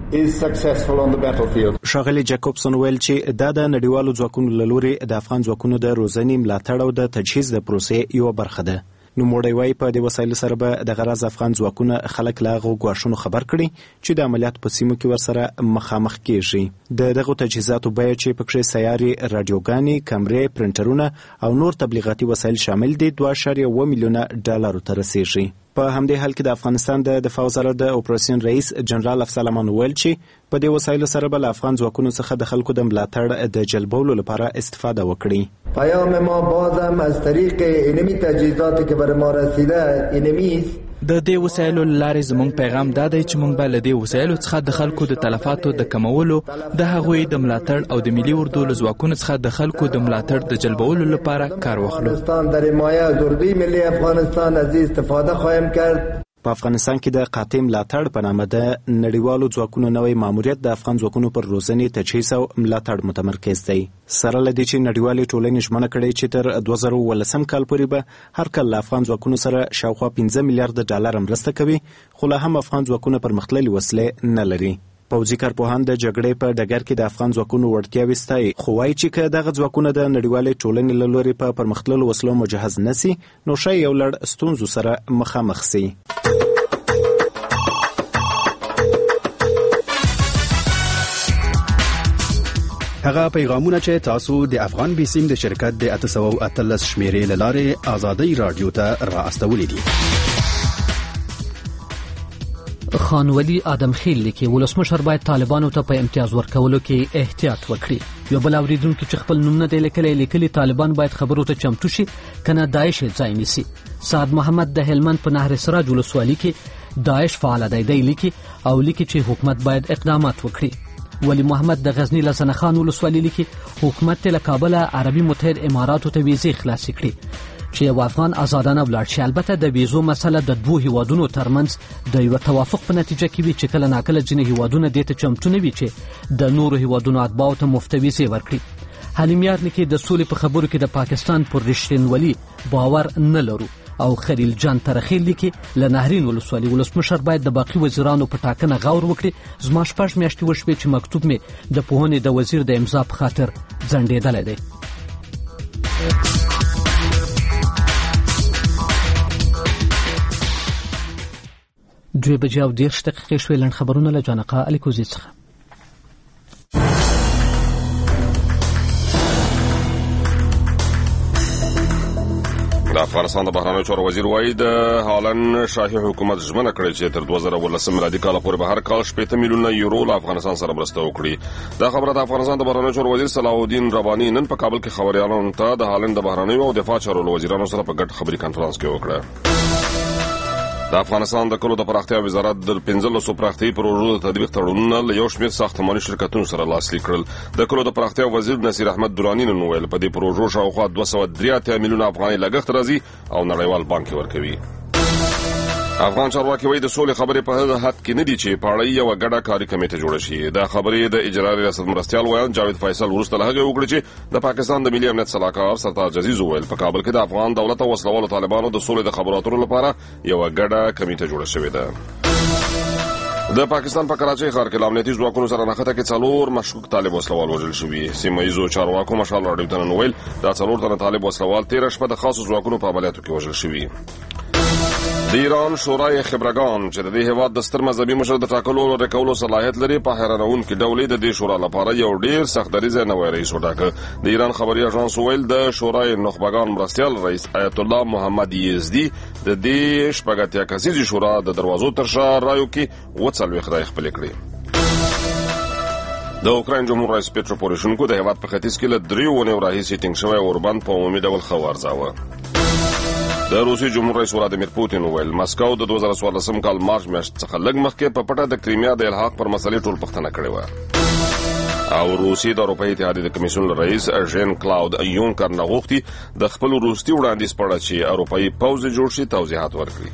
Speaker 10: ښاغلي جاکوبسن ویل چې دا د نړیوالو ځواکونو له لوري د افغان ځواکونو د روزنې ملاتړ او د تجهیز د پروسې یوه برخه ده. نو موړی وای په دې وسایلو سره به د غراز افغان ځواکونه خلک له هغو ګواښونو خبر کړي چې د عملیات په سیمو کې ورسره مخامخ کیږي. د دغو تجهیزاتو بیه چې پکې سیارې رادیوګانې کمرې پرنټرونه او نور تبلیغاتي وسایل شامل دي دوه اعشاریه اووه میلیونه ډالرو ته رسیږي. په همدې حال کې د افغانستان د دفاع وزارت د اپریشن رئیس جنرال افضل امان ویل چې په دې وسایلو سره به له افغان ځواکونو څخه د خلکو د ملاتړ د جلبولو لپاره استفاده وکړي.
Speaker 3: پیام ما بازم از طریق علمی تجهیزاتی که بر ما رسیده علمی است.
Speaker 23: د دې وسایلو لارې زموږ پیغام دا دی چې موږ به له دې وسایلو څخه د خلکو د تلفاتو د کمولو د هغوی د ملاتړ او د ملي اردو له ځواکونو څخه د خلکو د ملاتړ د جلبولو لپاره کار واخلو.
Speaker 3: در حمایت از اردوی ملی افغانستان از استفاده خواهیم کرد.
Speaker 10: په افغانستان کې د قاطع ملاتړ په نامه د نړیوالو ځواکونو نوې ماموریت د افغان ځواکونو پر روزنې تجهیز او ملاتړ متمرکز دی. سره له دې چې نړیوالې ټولنې ژمنه کړې چې تر دوه زره اوولسم کال پورې به هر کال له افغان ځواکونو سره شاوخوا پنځه میلیارډ ډالر مرسته کوي خو لا هم افغان ځواکونه پرمختللې وسلې نه لري. پوځي کارپوهان د جګړې په ډګر کې د افغان ځواکونو وړتیاوې ستایي خو وایي چې که دغه ځواکونه د نړیوالې ټولنې له لوري په پرمختللو وسلو مجهز نه سي نو ښایي یو لړ ستونزو سره مخامخ سي.
Speaker 25: هغه پیغامونه چې تاسو د افغان بیسیم د شرکت د اته سوه او اتلس شمیرې له لارې آزادۍ رادیو ته را استولې دي.
Speaker 1: خان ولی آدم خیل لیکي ولسمشر باید طالبانو ته په امتیاز ورکولو کې احتیاط وکړي. یو بل اوریدونکو چې خپل نوم نه دی لیکلی لیکلي طالبان باید خبرو ته چمتو شي کنه داعش ځای نیسي. سعد محمد د هلمند په نهر سراج ولسوالۍ کې داعش فعال دی دی لیکي او لیکي چې حکومت باید اقدامات وکړي. ولی محمد د غزنی له سنخان ولسوالۍ لیکي حکومت له کابل عربي متحد اماراتو ته ویزې خلاصې کړي چې یو افغان آزادانه ولاړ شي. البته د ویزو مسله د دوه هیوادونو ترمنځ د یو توافق په نتیجه کې وي چې کله ناکله ځینې هیوادونه دې ته چمتو نه وي چې د نورو هیوادونو اتباعو ته مفت ویزې ورکړي. حلیمیار لیکي د سولې په خبرو کې د پاکستان پر رښتینولي باور نه لرو. او خلیل جان ترخیل لیکي له نهرین ولسوالۍ ولسمشر باید د باقي وزیرانو په ټاکنه غور وکړي. زما شپږ میاشتې وشوې چې مکتوب مې د پوهنې د وزیر د امضا په خاطر ځنډېدلی دی. دوی بجې او دېرش دقیقې شوې. لنډ خبرونه له جانقه الیکوزي څخه.
Speaker 5: د افغانستان د بهرنیو چارو وزیر وایي د هالند شاهي حکومت ژمنه کړې چې تر دوه زره ولسم میلادي کال پورې به هر کال شپېته میلیونه یورو له افغانستان سره مرسته وکړي. دا خبره د افغانستان د بهرنیو چارو وزیر صلاح الدین رباني نن په کابل کې خبريالانو ته د هالند د بهرنیو او دفاع چارو وزیرانو سره په ګډ خبري کانفرنس کې وکړه. د افغانستان د کلو د پراختیا وزارت د پنځلسو پراختیايي پروژو د تطبیق تړونونه له یو شمېر ساختماني شرکتونو سره لاسلیک کړل. د کلو د پراختیا وزیر نصیر احمد درانی نن وویل په دې پروژو شاوخوا دوه سوه درې اتیا میلیونه افغانۍ لګښت راځي او نړیوال بانک یې ورکوي. افغان چارواکي وایي د سولې خبرې په هغه حد کې نه دي چې پاړۍ یوه ګډه کاري کمیټه جوړه شي. دا خبرې د اجرایي ریاست مرستیال ویان جاوید فیصل وروسته له هغې وکړې چې د پاکستان د ملي امنیت سلاکار سرتاج عزیز وویل په کابل کې د افغان دولت او وسلوالو طالبانو د سولې د خبرو اترو لپاره یوه ګډه کمیټه جوړه شوې ده. د پاکستان په کراچۍ ښار کې له امنیتي ځواکونو سره نښته کې څلور مشکوک طالب وسلوال وژل شوي. سیمه ییزو چارواکو مشال راډیو ته نن وویل دا څلور تنه طالب وسلوال تېره شپه د خاصو ځواکونو په عملیاتو کې وژل شوي. د ایران شورای خبرګان چې د دې هیواد د ستر مذهبي مشر د ټاکلو او ریکولو صلاحیت لري په حیرانونکي ډول د دې شورا لپاره یو ډیر سخت دریځه نوی رئیس وټاکه. د ایران خبري اژانس ویل د شورای نخبگان مرستیال رئیس آیت الله محمد یزدي د دې شپږ اتیا کسیزې شورا د دروازو تر شا رایو کې اووه څلوېښت رایې خپلې کړې. د اوکراین جمهور رئیس پیټرو پوروشنکو د هیواد په ختیځ کې له دریو اونیو راهیسې ټینګ شوی اوربند په عمومي ډول ښه وارزاوه. د روسي جمهور رئیس ولادیمیر پوتین وویل مسکو د دوه زره څوارلسم کال مارچ میاشتې څخه لږ مخکې په پټه د کریمیا د الحاق پر مسلې ټول پوښتنه کړې وه. او روسي د اروپایي اتحادیې د کمیسیون رئیس ژین کلاود یونکر نه غوښتي د خپل وروستي وړاندیز په اړه چې اروپایي پوځ جوړ شي توضیحات ورکړي.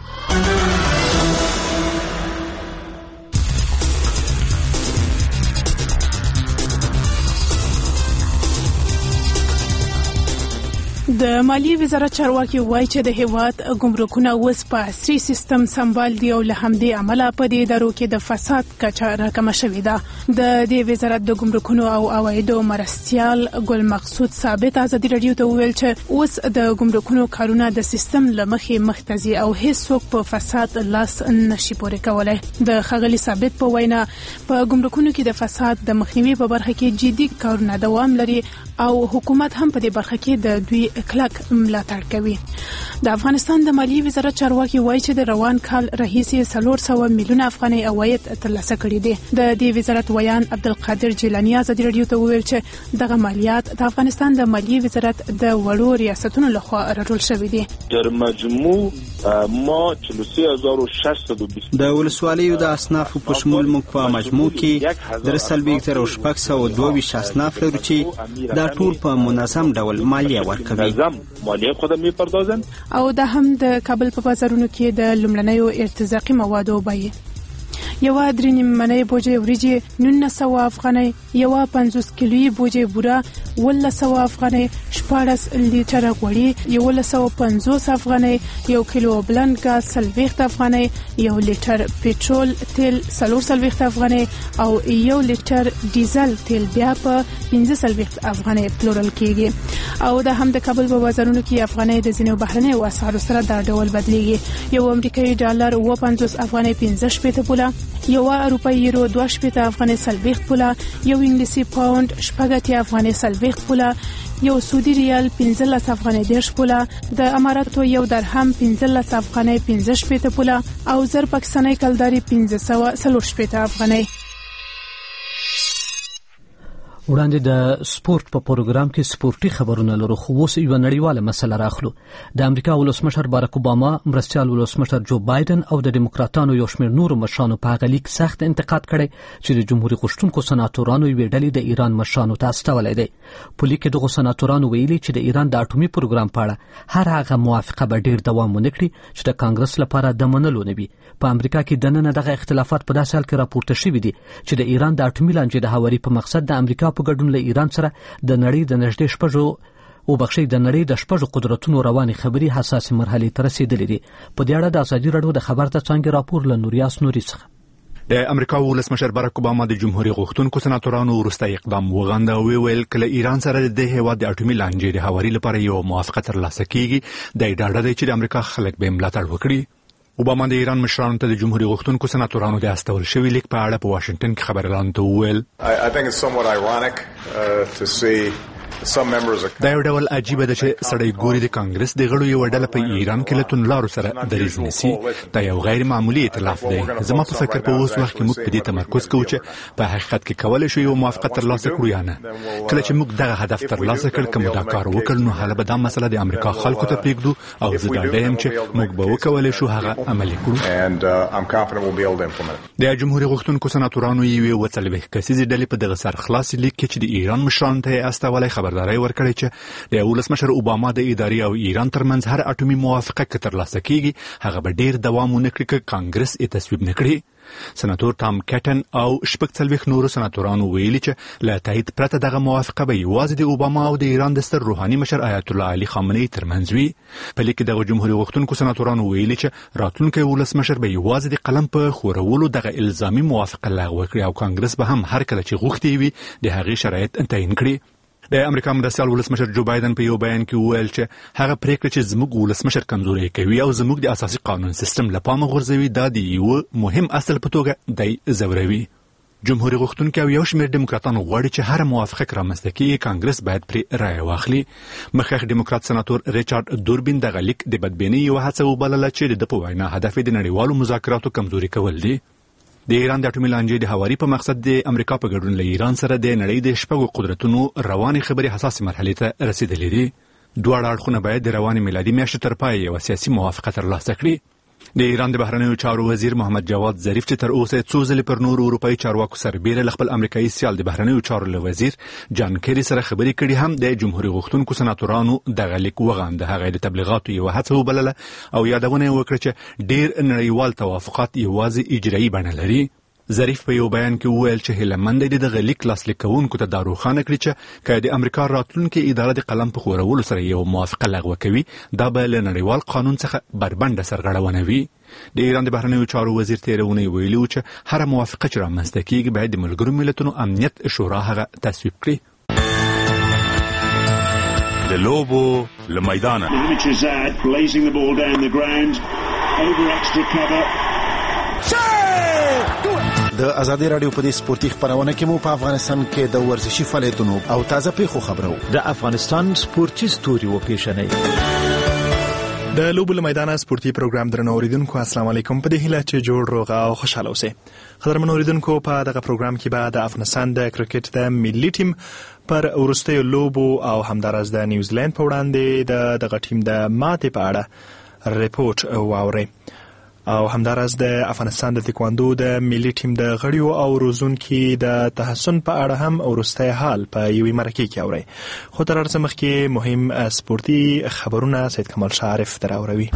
Speaker 7: د مالیې وزارت چارواکي وایي چې د هیواد ګمرکونه اوس په عصري سیستم سمبال دي او له همدې امله په دې ادارو کې د فساد کچه راکمه شوې ده. د دې وزارت د ګمرکونو او عوایدو مرستیال ګل مقصود ثابت ازادي رادیو ته وویل چې اوس د ګمرکونو کارونه د سیستم له مخې مخ ته ځي او هیڅوک په فساد لاس نشي پورې کولی. د ښاغلي ثابت په وینا په ګمرکونو کې د فساد د مخنیوي په برخه کې جدي کارونه دوام لري او حکومت هم په دې برخه کې د دوی کلک ملاتړ کوي. د افغانستان د مالیې وزارت چارواکي وایي چې د روان کال راهیسې څلور سوه میلیونه افغانۍ عواید ترلاسه کړي دي. د دې وزارت ویان عبدالقادر جیلاني ازادي رادیو ته وویل چې دغه مالیات د افغانستان د مالیې وزارت د وړو ریاستونو لخوا راټول شوي دي.
Speaker 8: در مجموع ما چهل و سه هزار و ششصد و بیست
Speaker 9: د ولسوالیو د اصنافو په شمول موږ په مجموع کې درې څلوېښت زره شپږ سوه دوه ویشت اصناف لرو چې دا ټول په منظم ډول مالیه ورکوي.
Speaker 8: مالیه خود میپردازن
Speaker 7: او دا هم د کابل په بازارونو کې د لومړنیو ارتزاقي موادو بیې یوه درې نیممنۍ بوجۍ وریجې نولس سوه افغانۍ، یوه پنځوس کیلویي بوجۍ بوره اوولس سوه افغانۍ، شپاړس لیټره غوړي یولس سوه پنځوس افغانۍ، یو کیلو بلند ګاز څلوېښت افغانۍ، یو لیټر پټرول تیل څلور څلوېښت افغانۍ او یو لیټر ډیزل تیل بیا په پنځه څلوېښت افغانۍ پلورل کیږي. او دا هم د کابل په بازارونو کې افغانۍ د ځینو بهرنیو اسعارو سره دا ډول بدلیږي. یو امریکایي ډالر اووه پنځوس افغانۍ پنځه شپېته پوله، یوه اروپایي یورو دوه شپېته افغانۍ څلوېښت پوله، یو انګلیسي پاونډ شپږ اتیا افغانۍ څلوېښت پوله، یو سعودي ریال پنځلس افغانۍ دېرش پوله، د اماراتو یو درهم پنځلس افغانۍ پنځه شپېته پوله او زر پاکستاني کلداري پنځه سوه څلور شپېته افغانۍ.
Speaker 1: وړاندې د سپورت په پروګرام کې سپورتي خبرونه لرو، خو اوس یو نړیواله مسله راخلو. د امریکا ولسمشر باراک اوباما، مرستیال ولسمشر جو بایدن او د دیموکراتانو یو شمېر نورو مشرانو په هغه لیک سخت انتقاد کړی چې د جمهوریت غوښتونکو سناتورانو یوې ډلې د ایران مشرانو ته استولی دی. په لیک کې دغو سناتورانو ویلي چې د ایران د اټومي پروګرام په اړه هر هغه موافقه به ډیر دوام ونه کړي چې د کانګرس لپاره د منلو نه وي. په امریکا کې دننه دغه اختلافات په داسې حال کې راپورته شوي دي چې د ایران د اټومي لانجې د هواري په مقصد د امریکا په ګډون له ایران سره د نړۍ د نږدې شپږو او بخښي د نړۍ د شپږو قدرتونو رواني خبري حساسې مرحلې ته رسیدلې دي. په دې اړه د ازادي راډیو د خبر د څانګې راپور له نوریاس نوري څخه.
Speaker 6: د امریکا ولسمشر باراک اوباما د جمهوریت غوښتونکو سناتورانو وروسته اقدام وغنده او ویل کله ایران سره د هیواد د اټومي لانجې د هواري لپاره یو موافقه ترلاسه کیږي د ډاډه دی چې د امریکا خلک به ملاتړ وکړي. اوباما د ایران مشرانو ته د جمهوریت غوښتونکو سناتورانو د استول شوی لیک په اړه په واشنگټن کې خبريالانو ته وویل دا یو ډول عجیبه ده چې سړی ګوري د کانګرس د غړو یو ډله په ایران کې له توندلارو سره دریځ نیسي. دا یو غیر معمولی ائتلاف دی. زما په فکر په اوس وخت کې موږ په دې تمرکز کوو چې په حقیقت کې کولای شو یو موافقت ترلاسه کړو یا نه. کله چې موږ دغه هدف ترلاسه کړ کوم دا کار وکړ نو حالا به دا مسله د امریکا خلکو ته پریږدو او زه ډاډه یم چې موږ به وکولای شو هغه عملي کړو. د جمهوریت غوښتونکو سناتورانو یې یو څلوېښت کسیزې ډلې په دغه سرخلاص لیک کې چې د ایران مشرانو ته استولای خبرداري ورکړی چې د ولسمشر اوباما د اداري او ایران ترمنځ هر اټومي موافقه که ترلاسه کیږي هغه به ډیر دوام ونه کړي که کانګرس یې تصویب نه کړي. سناتور ټام کټن او شپږ څلوېښت نورو سناتورانو ویلي چې له تایید پرته دغه موافقه به یوازې د اوباما او د ایران د ستر روحاني مشر آیت الله علي خامنه‌ای ترمنځ وي. په لیک کې دغه جمهوریت غوښتونکو سناتورانو ویلي چې راتلونکی ولسمشر به یوازې د قلم په خورولو دغه الزامي موافقه لغوه کړي او کانګرس به هم هر کله چې غوښتي وي د هغې شرایط تعیین کړي. د امریکا مرستیال ولسمشر جو بایدن په یو بیان کې وویل چې هغه پریکړه چې زموږ ولسمشر کمزوري کوي او زموږ د اساسي قانون سیستم له پامه غورځوي دا د یو مهم اصل په توګه دی زوروي. جمهوریت غوښتونکي او یو شمېر ډیموکراتانو غواړي چې هر موافقه رامنځته کیږي کانګرس باید پرې رایه واخلي. مخکښ ډیموکرات سناتور ریچارډ دوربین دغه لیک د بدبینۍ یوه هڅه وبلله چې د په وینا هدف یې د نړیوالو مذاکراتو کمزوري کول دي. د ایران د اټومي لانجې د هواري په مقصد د امریکا په ګډون له ایران سره د نړۍ د شپږو قدرتونو رواني خبري حساسې مرحلې ته رسیدلې دي. دواړه اړخونه باید د رواني میلادي میاشتې تر پای یو سیاسي موافقه ترلاسه کړي. د ایران د بهرنیو چارو وزیر محمد جواد ظریف چې تر اوسه څو ځلې پر نورو اروپایي چارواکو سربیره له خپل امریکایي سیال د بهرنیو چارو له وزیر جان کیری سره خبرې کړي هم د جمهوریت غوښتونکو سناتورانو دغه لیک وغانده. هغه د تبلیغاتو یوه هڅه وبلله او یادونه یې وکړه چې ډېر نړیوال توافقات یوازې اجرایي بڼه لري. ظریف په یو بیان کې وویل چې هیله مند دی دغه لیک لاسلیک کوونکو ته دا روښانه کړي چې که د امریکا راتلونکې اداره د قلم په خورولو سره یو موافقه لغوه کوي دا به له نړیوال قانون څخه بربنډه سرغړونه وي. د ایران د بهرنیو چارو وزیر تېره اونۍ ویلي و چې هره موافقه چې رامنځته کیږي باید د ملګرو ملتونو امنیت شورا هغه تصویب کړي.
Speaker 11: د لوبو له میدانه
Speaker 12: د ازادي راډیو په دې سپورتي خبرونه کې مو په افغانستان کې د ورزشي فعالیتونو او تازه پیښو خبرو
Speaker 14: د افغانستان سپورتي ستوري و پیښنې
Speaker 15: د لوبو له میدانه سپورتي پروګرام درنو اوریدونکو السلام علیکم. په دې هیله چې جوړ روغ او خوشاله اوسئ. قدرمن اوریدونکو په دغه پروګرام کې به د افغانستان د کرکټ د ملي ټیم پر وروستیو لوبو او همدارس د نیوزیلند په وړاندې د دغه ټیم د ماتې په اړه ریپورت واورئ او همدارس د افغانستان د تکواندو د ملي ټیم د غړیو او روزونکو د تحسن په اړه هم وروستی حال په یوې مرکه کې اورئ. خو تر هر څه مخکې مهم سپورتي خبرونه سید کمال شارف دراوروي.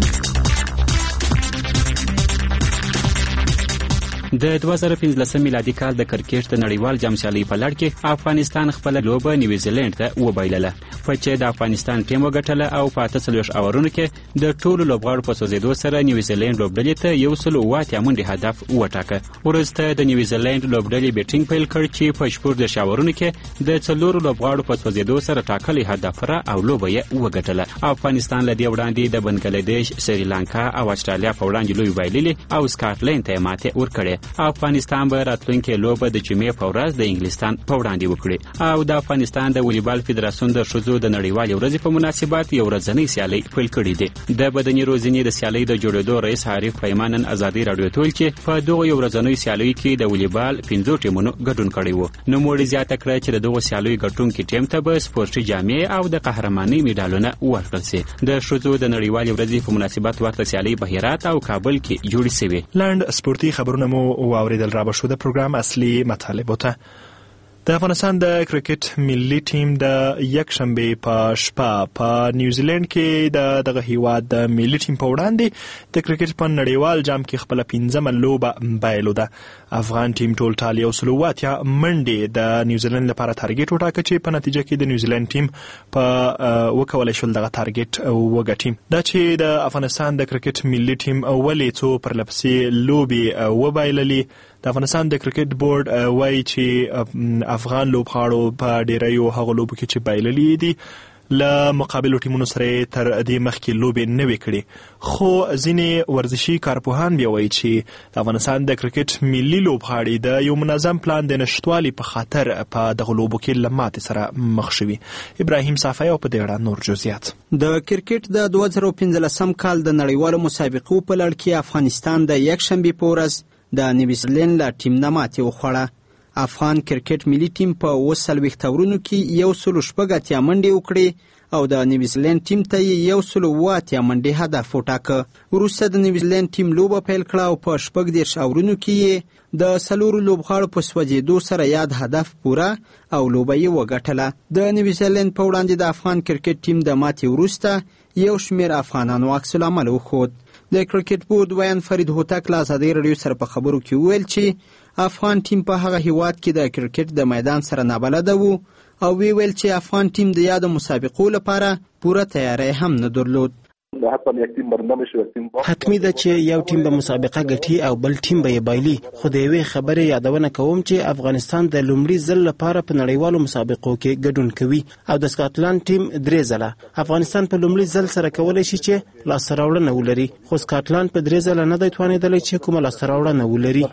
Speaker 26: د دوه زره پنځلسم میلادي کال د کرکټ د نړیوال جام سیالۍ په لړ کې افغانستان خپل لوبه نیوزیلند ته وبایلله په چې د افغانستان ټیم وګټله او په اته څلوېښت اورونو کې د ټولو لوبغاړو په سوځېدو سره نیوزیلند لوبډلې ته یو سل اووه اتیا منډې هدف وټاکه. وروسته د نیوزیلند لوبډلې بیټینګ پیل کړ چې په شپږدېرش اورونو کې د څلورو لوبغاړو په سوځېدو سره ټاکلی هدف را او لوبه یې وګټله. افغانستان له دې وړاندې د بنګلادیش، سریلانکا او استرالیا په وړاندې لوبې بایللې او سکاټلند ته یې ماتې ورکړې. افغانستان به راتلونکي لوبه د جمعې په ورځ د انګلستان په وړاندې وکړي او د افغانستان د والیبال فدراسیون د ښځو د نړیوالې ورځې په مناسبت یو ورځنۍ سیالۍ پیل کړې دي. د بدني روزنې د سیالۍ د جوړېدو رئیس عارف پیمان نن ازادي راډیو ته ویل چې په دغو یو ورځنیو سیالیو کې د والیبال پنځو ټیمونو ګډون کړی و. نوموړي زیاته کړه چې د دغو سیالیو ګټونکي ټیم ته به سپورټي جامې او د قهرمانۍ میډالونه ورکړل شي. د ښځو د نړیوالې ورځې په مناسبت ورته سیالۍ په هرات او کابل کې جوړې شوې.
Speaker 15: لاند سپورتي خبرونه مو واوریدل. را به شو د پروګرام اصلي مطالبو ته. د افغانستان د کرکټ ملي ټیم د یک شنبه په شپه په نیوزیلند کې د دغه هیواد د ملي ټیم په وړاندې د کرکټ په نړیوال جام کې خپل پنځمه لوبه بایلوده. افغان ټیم ټول ټال یو سل او اتیا منډې د نیوزیلند لپاره تارګټ وټاکه چې په نتیجه کې د نیوزیلند ټیم په وکولای شول دغه تارګټ وګټي. دا چې د افغانستان د کرکټ ملي ټیم اولې څو پرلپسې لوبې وبایللې. د افغانستان د کرکټ بورډ وایي چې افغان لوبغاړو په ډیریو هغو لوبو کې چې بایللې دي له مقابلو ټیمونو سره تر دې مخکې لوبې نه وې کړې. خو ځینې ورزشي کارپوهان بیا وایي چې د افغانستان د کرکټ ملي لوبغاړي د یو منظم پلان د نشتوالي په خاطر په دغه لوبو کې له ماتې سره مخ شوي. ابراهیم صافی او په دې اړه نور جزئیات.
Speaker 9: د کرکټ د دوه زره پنځلسم کال د نړیوالو مسابقو په لړ کې افغانستان د یک شنبې په ورځ د نیوزیلند له ټیم نه ماتې وخوړه. افغان کرکټ ملي ټیم په اوه څلوېښت اورونو کې یو سل شپږ اتیا منډې وکړې او د نیوزیلند ټیم ته یې یو سل اوه اتیا منډې هدف وټاکه. وروسته د نیوزیلند ټیم لوبه پیل کړه او په شپږ دېرش اورونو کې یې د څلورو لوبغاړو په سوځېدو سره یاد هدف پوره او لوبه یې وګټله. د نیوزیلند په وړاندې د افغان کرکټ ټیم د ماتې وروسته یو شمېر افغانانو عکس العمل وښود. د کرکټ بورډ ویان فرید هوتک له ازادي راډیو سره په خبرو کې وویل چې افغان ټیم په هغه هیواد کې د کرکټ د میدان سره نابلده وو او وی ویل چې افغان ټیم د یاد مسابقو لپاره پوره تیاری هم نه درلود.
Speaker 13: حتمی ده چې یو ټیم به مسابقه ګټي او بل ټیم به یې بایلي. خو د یوې خبرې یادونه کوم چې افغانستان د لومړي ځل لپاره په نړیوالو مسابقو کې ګډون کوي او د سکاټلند ټیم درې ځله. افغانستان په لومړي ځل سره کولی شي چې لاسته راوړنه ولري، خو سکاټلند په درې ځله نه دی توانېدلی چې کومه لاسته راوړنه ولري.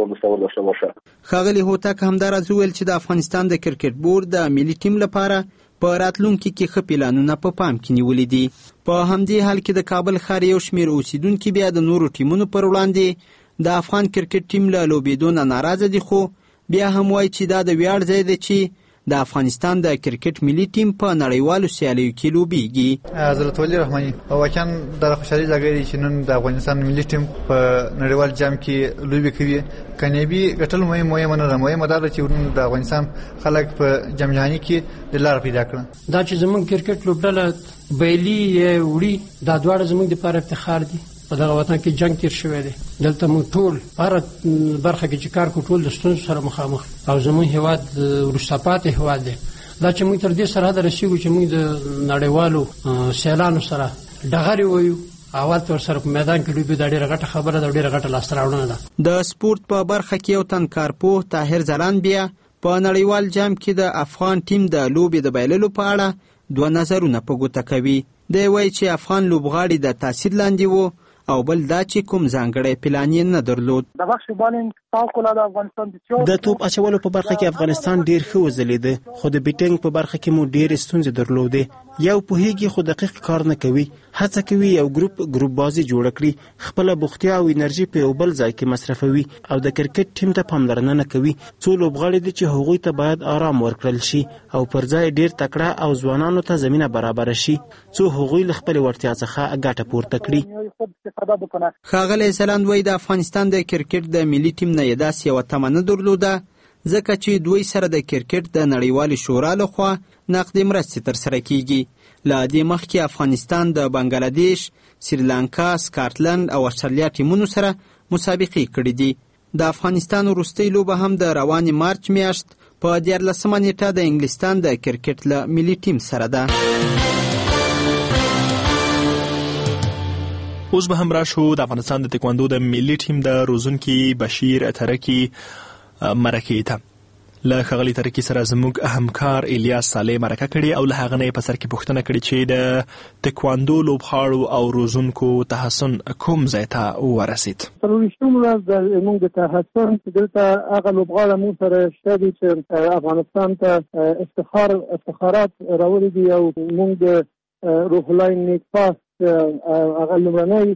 Speaker 9: ښاغلي هوتک همداراز وویل چې د افغانستان د کرکټ بورډ د ملي ټیم لپاره په راتلونکي کې ښه پلانونه په پام کې نیولي دي. په همدې حال کې د کابل ښار یو شمېر اوسیدونکي بیا د نورو ټیمونو پر وړاندې د افغان کرکټ ټیم له لوبېدو نه ناراضه دي، خو بیا هم وایي چې دا د ویاړ ځای دی چې د افغانستان د کرکټ ملي ټیم په نړیوالو سیالیو کې لوبېږي.
Speaker 16: حضرت ولی رحماني واقعا د خوشحالي ځای دی چې نن د افغانستان ملي ټیم په نړیوال جام کې لوبې کوي. کنيبي ګټل مهم مهمه نه مهمه دا چې د افغانستان خلک په جام جهاني کې د لار پیدا کړه.
Speaker 17: دا چې زمونږ کرکټ لوبډله بیلی وړي دا دواړه زمونږ لپاره افتخار دي. په دغه وطن کې جنگ تیر شوی دی، دلته موږ ټول هر برخه کې چې کار کوو ټول د ستونزو سره مخامخ او زموږ هیواد وروسته پاتې هیواد دی. دا چې موږ تر دې سرحده رسیږو چې موږ د نړیوالو سیالانو سره ډغرې وایو اول تر سره په میدان کې لوبي د ډېره غټه خبره ده، ډېره غټه لاسته راوړنه ده.
Speaker 9: د سپورت په برخه کې یو تن کارپوه طاهر زلان بیا په نړیوال جام کې د افغان ټیم د لوبې د بایللو په اړه دوه نظرونه په ګوته کوي. دی وایي چې افغان لوبغاړي د تاثیر لاندې وو او بل دا چې کوم ځانګړی پلان یې نه درلود.
Speaker 18: د بخش بالینګ فوق‌العاده افغانستان
Speaker 13: د توپ اچولو په برخه کې افغانستان ډیر ښه وځلیده، خو د بیټینګ په برخه کې مو ډېرې ستونزې درلودې. یو پوهیږي خو دقیق کار نه کوي، هڅه کوي یو ګروپ ګروپ بازي جوړ کړي، خپل بوختیا او انرژي په یو بل ځای کې مصرفوي او د کرکټ ټیم ته پاملرنه نه کوي. څو لوبغاړي دي چې هغوی ته باید آرام ورکړل شي او پر ځای ډیر تکړه او ځوانانو ته زمينه برابر شي څو هغوی له خپل وړتیا څخه ګټه پورته کړي.
Speaker 9: ښاغلی زلان وایي د افغانستان د کرکټ د ملي ټیم نه یې داسې یوه تمه نه درلوده ځکه چې دوی سره د کرکټ د نړیوالې شورا لخوا نقدي مرستې ترسره کیږي. له دې مخکې افغانستان د بنګلادیش، سریلانکا، سکاټلند او استرالیا ټیمونو سره مسابقې کړې دي. د افغانستان وروستۍ لوبه هم د روانې مارچ میاشت په دیارلسمه نیټه د انګلستان د کرکټ له ملي ټیم سره ده.
Speaker 15: اوس به هم راشو د افغانستان د تکواندو د ملي ټیم د روزونکي بشیر ترکی مرکې ته. له ښاغلي ترکي سره زموږ همکار الیاس صالح مرکه کړې او له هغه نه په سر کې پوښتنه کړې چې د تکواندو لوبغاړو او روزونکو تحسن کوم ځای ته ورسید.
Speaker 18: څلورویشتم ورځ د موږ د تحسن چې دلته هغه لوبغاړه موږ سره شته دي چې افغانستان ته افتخار افتخارات راوړي دي او موږ د روح الله نیکپاس هغه لومړنی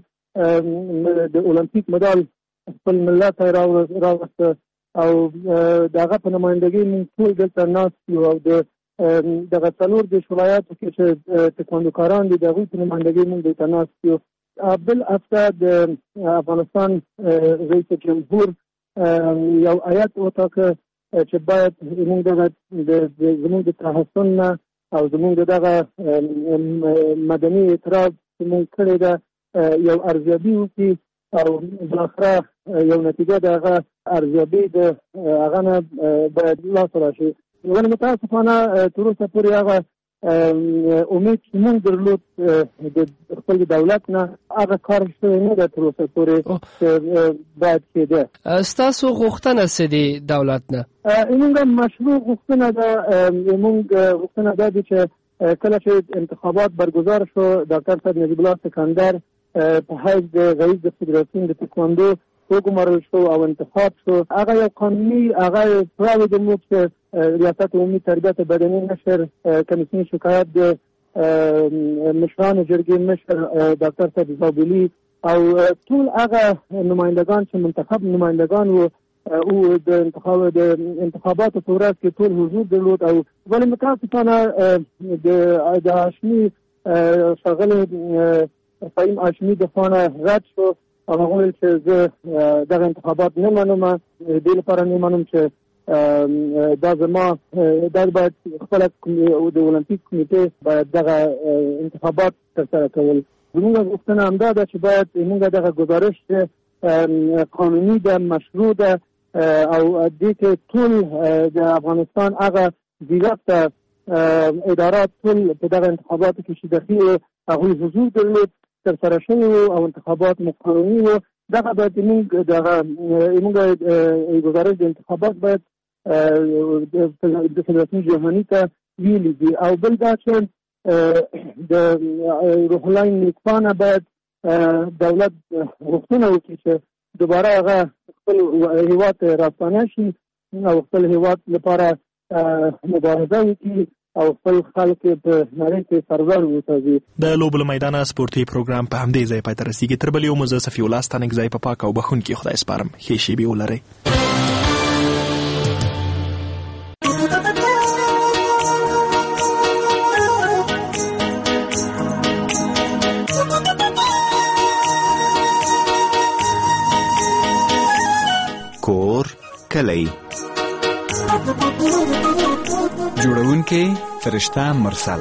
Speaker 18: د اولمپیک مډال خپل ملت ته راوړسته او دغه په نمائندګۍ موږ ټول دلته ناست یو او د دغه څلور دېرش ولایاتو کې چې تکواندوکاران دي د هغوی په نمائندګۍ موږ دلته ناست یو. بالافته د افغانستان رئیس جمهور یو آیت وټاکه چې باید موږ دغه زموږ د تحسن نه او زموږ دغه مدني اعتراض چې موږ کړی ده یو ارزیابي وکړي او بالاخره یو نتیجه د هغه ارزیابي د هغه نه باید لاسته راشي. ولې متاسفانه تر اوسه پورې هغه امید چې موږ درلود د خپل دولت نه هغه کار شوی نه ده تر اوسه پورې چې باید کېده.
Speaker 4: ستاسو غوښتنه څه دي دولت نه؟
Speaker 18: زموږ مشروع غوښتنه ده زموږ غوښتنه دا ده چې کله چې انتخابات برگزار شو ډاکټر صاحب نجیب الله سکندر په حیث د رئیس د فدراسیون د تکواندو وګمارل شو او انتخاب شو. هغه یو قانوني هغه پلاوی درلود چې ریاست عمومي تربیت بدني نشر کمیسیون شکایت د مشران جرګې مشر ډاکټر صاحب زابلي او ټول هغه نمایندگان چې منتخب نمایندگان وو او د انتخاب د انتخاباتو په ورځ کې ټول حضور درلود او ولې متاسفانه د هاشمي ښاغلی فهیم هاشمي د خوا رد شو او هغه ویل چې زه دغه انتخابات نه منم. دې لپاره نه منم چې دا زما دا باید خپله د اولمپیک کمیټې باید دغه انتخابات ترسره کول. زموږ غوښتنه همدا ده چې باید موږ دغه ګزارش قانوني ده مشروع ده او دې کې ټول د افغانستان هغه ځیرک ادارات ټول په دغه انتخاباتو کې چې دخیل هغوی حضور درلود ترسره شوي وو او انتخابات قانوني وو. دغه باید موږ دغه موږ ګزارش د انتخابات باید د فدراسیون جهاني ته ویلي دي او بل دا چې د روح الله نیکپانه باید دولت غوښتنه وکړي چې دوباره هغه خپل هیواد ته راستانه شي او خپل هیواد لپاره مبارزه وکړي او خپل خلک په نړۍ کې سرور وساتي.
Speaker 15: د لوبو له میدانه سپورتي پروګرام په همدې ځای پای ته رسیږي. تر بل یو مو زه صفي الله ستانکزی په پاک او بخښونکي خدای سپارم. ښې شېبې ولرئ.
Speaker 19: کور کلی جوړونکي فرشته مرسل.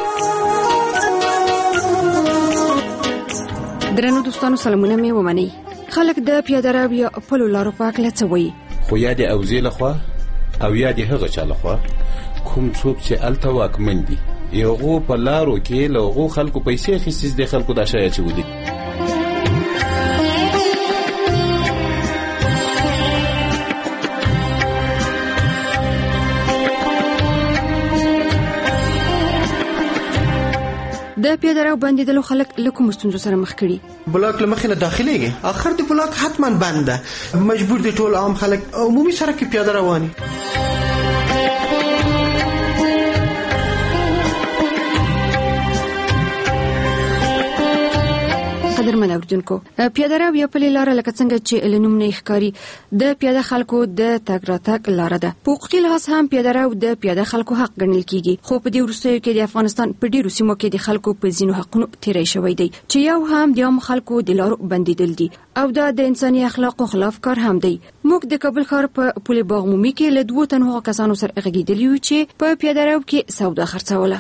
Speaker 20: درنو دوستانو سلامونه مې ومنئ. خلک د پیاده رو یا پلو لارو په هکله څه وایي؟
Speaker 21: خو یا د اوزې لخوا او یا د هغه چا لخوا کوم څوک چې هلته واکمن دي یو په لارو کې له هغو خلکو پیسې اخیستې د خلکو دا شی اچولي.
Speaker 20: د پیاده رو بندیدلو خلک له کومو ستونزو سره مخ کړي؟
Speaker 22: بلاک له مخې نه داخليږي، اخر د بلاک حتما بند ده، مجبور دي ټول عام خلک عمومي سړک کې پیاده رواني.
Speaker 20: قدرمن اوریدونکو، پیاده رو یا پلي لاره لکه څنګه چې له نوم نه ښکاري د پیاده خلکو د تګ راتګ لاره ده. په حقوقي لحاظ هم پیاده رو د پیاده خلکو حق ګڼل کیږي، خو په دې وروستیو کې د افغانستان په ډیرو سیمو کې د خلکو په ځینو حقونو تیری شوی دی چې یو هم د عام خلکو د لارو بندیدل دي او دا د انساني اخلاقو خلاف کار هم دی. موږ د کابل ښار په پل باغ عمومي کې له دوو تنو کسانو سره غږیدلی یو چې په پیاده رو کې سودا خرڅوله.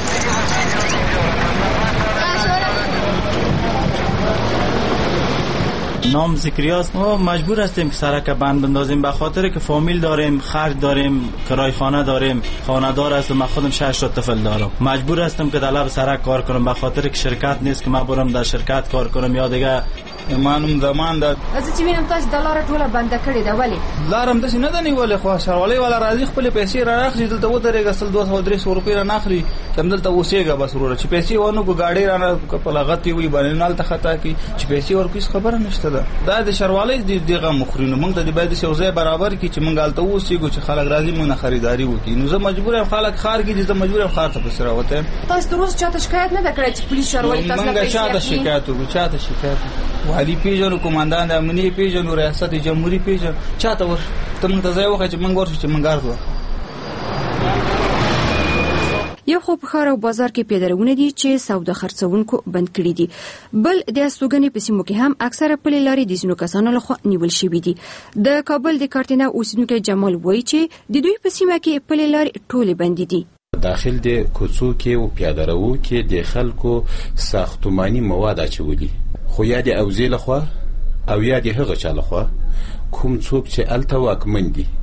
Speaker 24: نام ذکریاست. ما مجبور هستیم که سرک بند بندازیم به خاطر که فامیل داریم، خرج داریم، کرای خانه داریم، خانه دار هستم، من خودم شش تا طفل دارم. مجبور هستم که در لب سرک کار کنم به خاطر که شرکت نیست که من برم در شرکت کار کنم یا دیگه مانوم زمان دا
Speaker 20: زه چې وینم تاسو د لاره ټوله بنده کړې ده ولې
Speaker 24: لارم داسې نه ده نیولې خو ښاروالۍ والا راځي خپلې پیسې را اخلي دلته ودرېږه سل دوه سوه درې سوه روپۍ رانه اخلي چې همدلته اوسېږه بس وروره چې پیسې ونه کړو ګاډۍ رانه په لغت یې وي باندې نه هلته خطا کړي چې پیسې ورکړي خبره نشته ده دا د ښاروالۍ دغه مخوري نو موږ ته د باید داسې یو ځای برابر کړي چې موږ هلته اوسېږو چې خلک راځي موږ نه خریداري وکړي نو زه مجبور یم خلک ښار کې دي زه مجبور یم ښار ته پسې راوتی یم
Speaker 20: تاسو تر اوسه چاته شکایت نه ده کړی چې پولیس ښاروالۍ تاسو نه
Speaker 24: موږ چاته شکایت وکړو چاته شکایت والي پیژنو قومندان د امنیې پیژنو ریاست جمهوریت پیژنو چاته ور ته موږ ته ځای وښیه چې موږ ورشو چې موږ عرض وکړو
Speaker 20: یو خو په ښار او بازار کې پیادهروونه دي چې سودا خرڅونکو بند کړي دي بل د استوګنې په سیمو کې هم اکثره پلې لارې د ځینو کسانو لخوا نیول شوي دي د کابل د کارتینا اوسیدونکی جمال وایي چې د دوی په سیمه کې پلې لارې ټولې بندې دي
Speaker 21: داخل د کوڅو کې او پیادهرو کې د خلکو ساختماني مواد اچولي خو یا د اوزې لخوا او یا د هغه چا لخوا کوم څوک چې هلته واکمن دي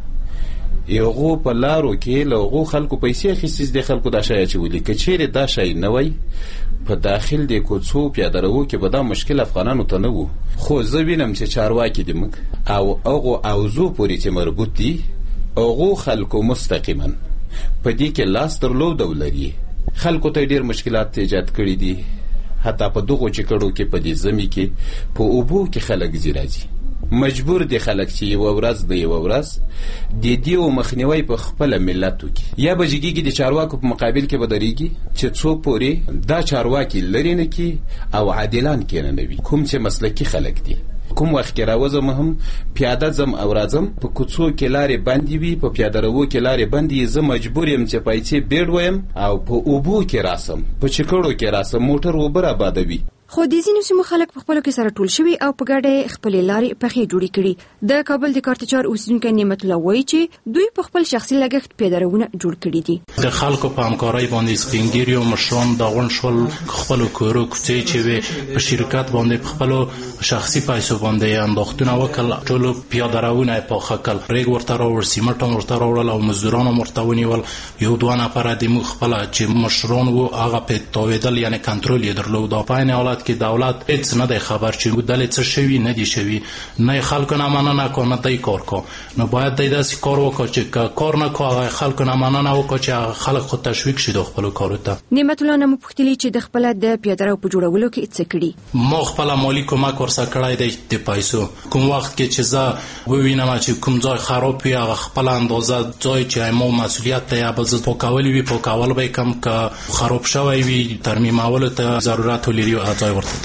Speaker 21: یوغو په لارو کې له هغو خلکو پیسې اخیستې د خلکو دا شی اچولي که چیرې دا شی نه وی په داخل د کوڅو پیادهرو کې به دا مشکل افغانانو ته نه و خو زه وینم چې چارواکي دي موږ او هغو اوزو پورې چې مربوط دي هغو خلکو مستقیما په دې کې لاس درلود ولري خلکو ته ډېر مشکلات ایجاد کړي دي حتی په دغو چکړو کې په دې زمي کې په اوبو کې خلک ځي راځي مجبور دي خلک چې یوه ورځ د یوه ورځ د دې مخنیوی په خپله ملت وکړي یا به جګیږي د چارواکو په مقابل کې به درېږي چې څو پورې دا چارواکي لرې نه کړي او عادلان کېننوي کوم چې مسلکي خلک دي کوم وخت کې راوځم هم پیاده ځم او راځم په کوڅو کې لارې بندې وي په پیادهروو کې لارې بندې وي زه مجبور یم چې پیسې بیډ ویم او په اوبو کې راسم په چکړو کې راسم موټر اوبه رابادوي
Speaker 20: خو د ځینو سیمو خلک په خپلو کې سره ټول شوي او په ګډه خپلې لارې پخې جوړې کړي د کابل د کارتچار اوسیدونکی نعمت الله وایي چې دوی په خپل شخصي لګښت پیادهروونه جوړ کړي دي
Speaker 2: د خلکو په همکارۍ باندې سپین ږیري او مشران د غونډ شول خپلو کورو کوڅې چې وې په شرکت باندې په خپلو شخصي پیسو باندې انداختونه وکړل ټولو پیادهروونه یې پاخه کړل ریګ ورته راوړل سیمټ هم ورته راوړل او مزدوران هم ورته ونیول یو دوه نفره د موږ خپله چې مشران وو هغه پرې تاوېدل یعنې کنټرول یې درلود په عین حالت کې دولت هیڅ نه دی خبر چې دلې څه شوي نه دي شوي نه خلکو نه مننه کو نه دی کار کو نو باید دی داسې کار وکړو چې کار نه کو هغه خلکو نه مننه وکړو چې خلک خود تشویق شي د خپلو کارو ته
Speaker 20: نعمت الله نه مو پوښتلي چې د خپله د پیادهرو په جوړولو کې څه کړي
Speaker 2: ما خپله مالي کومک ورسره کړی دی د پیسو کوم وخت کې چې زه ووینم چې کوم ځای خراب وي هغه خپله اندازه ځای چې ما مسؤلیت دی یا به زه پاکولی وي پاکول به یې کم که خراب شوی وي ترمیمولو ته ضرورت ولري ځای ورته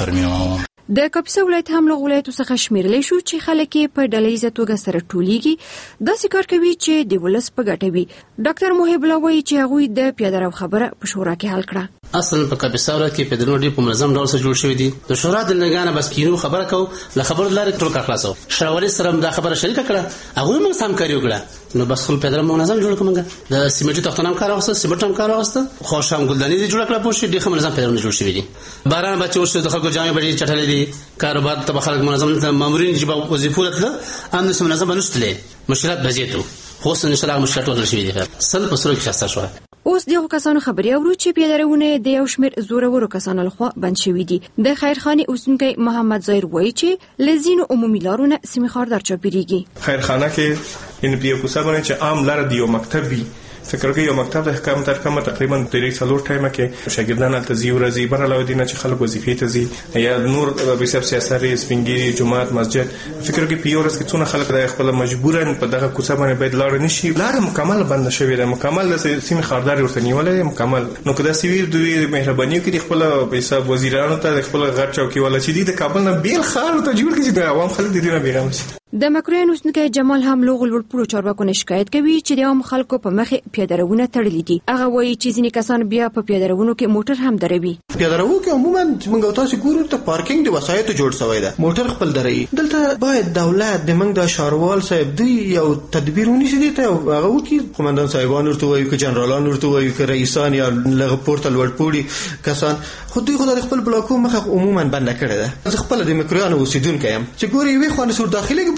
Speaker 20: د کاپیسا ولایت هم له ولایتو څخه شمیرلی شو چې خلک په ډلهیزه توګه سره ټولیږي داسې کار کوي چې د ولس په ګټه وي ډاکټر محب الله وایي چې هغوی د پیادهرو خبره په شورا کې حل کړه
Speaker 3: اصلا په کاپیسا ولایت کې پیادهرو ډېر په منظم ډول سره جوړ شوي دي د شورا د نګانه بس کینو خبره کوو له خبرو لارې ټول کار خلاصو ښاروالۍ سره دا خبره شریکه کړه هغوی موږ همکاري وکړه نو بس خپل پیادهرو منظم جوړ کړو د سیمټي تختونه هم کار واخیسته سیمټ هم کار واخیسته خوشام ګلداني دي جوړ کړه پوه شي ډېر ښه منظم پیادهرونه جوړ شوي دي باران به چې وشو د خلکو جامې به ډېرې چټلې دي کاروبار ته به خلک منظم مامورین چې به وظیفو ته تله هم داسې منظم به نشتلې مشکلات به زیات وو خو اوس انشاءالله هغه مشکلات وحل شوي دي سل په سلو کې ښایسته شوه
Speaker 20: اوس دغو کسانو خبرې اورو چې پیادهروونه د یو شمېر زورورو کسانو لخوا بند شوي دي د خیرخانې اوسیدونکی محمد ظاهر وایي چې له ځینو عمومي لارو نه سیمې خاردار چاپېریږي
Speaker 5: خیرخانه کې یعنې په یو کوڅه باندې چې عام لاره د یو مکتب وي فکر کوي یو مکتب د حکام تر کومه تقریبا درې څلور ټایمه کې شاګردان هلته ځي ورځي بر علاوه دې نه چې خلک وظیفې ته ځي یا نور بسب سیاسري سپینګیري جومات مسجد فکر کوي په یو ورځ کې څونه خلک د خپل مجبورا په دغه کوڅه باندې باید لاړ نشي لاره مکمل بند شوې ده مکمل د سیمې خاردار ورته نیولې مکمل نو که دا سوي دوی مهرباني وکړي خپل پیسې وزیرانو ته خپل غټ چوکي ولا چې د کابل نه بیل خار ته جوړ کړي د عوام خلک د دې نه بیغم شي
Speaker 20: د مکرویان اوسیدونکی جمال هم له لوړپوړو چارواکو نه شکایت کوي چې د عام خلکو په مخې پیادهروونه تړلي دي هغه وایي چې ځینې کسان بیا په پیادهروونو کې موټر هم دروي
Speaker 22: پیادهرو کې عموما موږ تاسو ګورو ته پارکینګ د وسایطو جوړ شوی ده موټر خپل دروي دلته باید دولت د موږ د شاروال صاحب دی یو تدبیر ونیسي دي ته هغه وکي قومندان صاحبان ورته وایي که جنرالان ورته وایي که رئیسان یا لغه پورته لوړپوړي کسان خو دوی خو د خپل بلاکو مخه عموما بند کړی ده زه خپل د مکرویان اوسیدونکی یم چې ګوري وی خو نه سور داخلي کې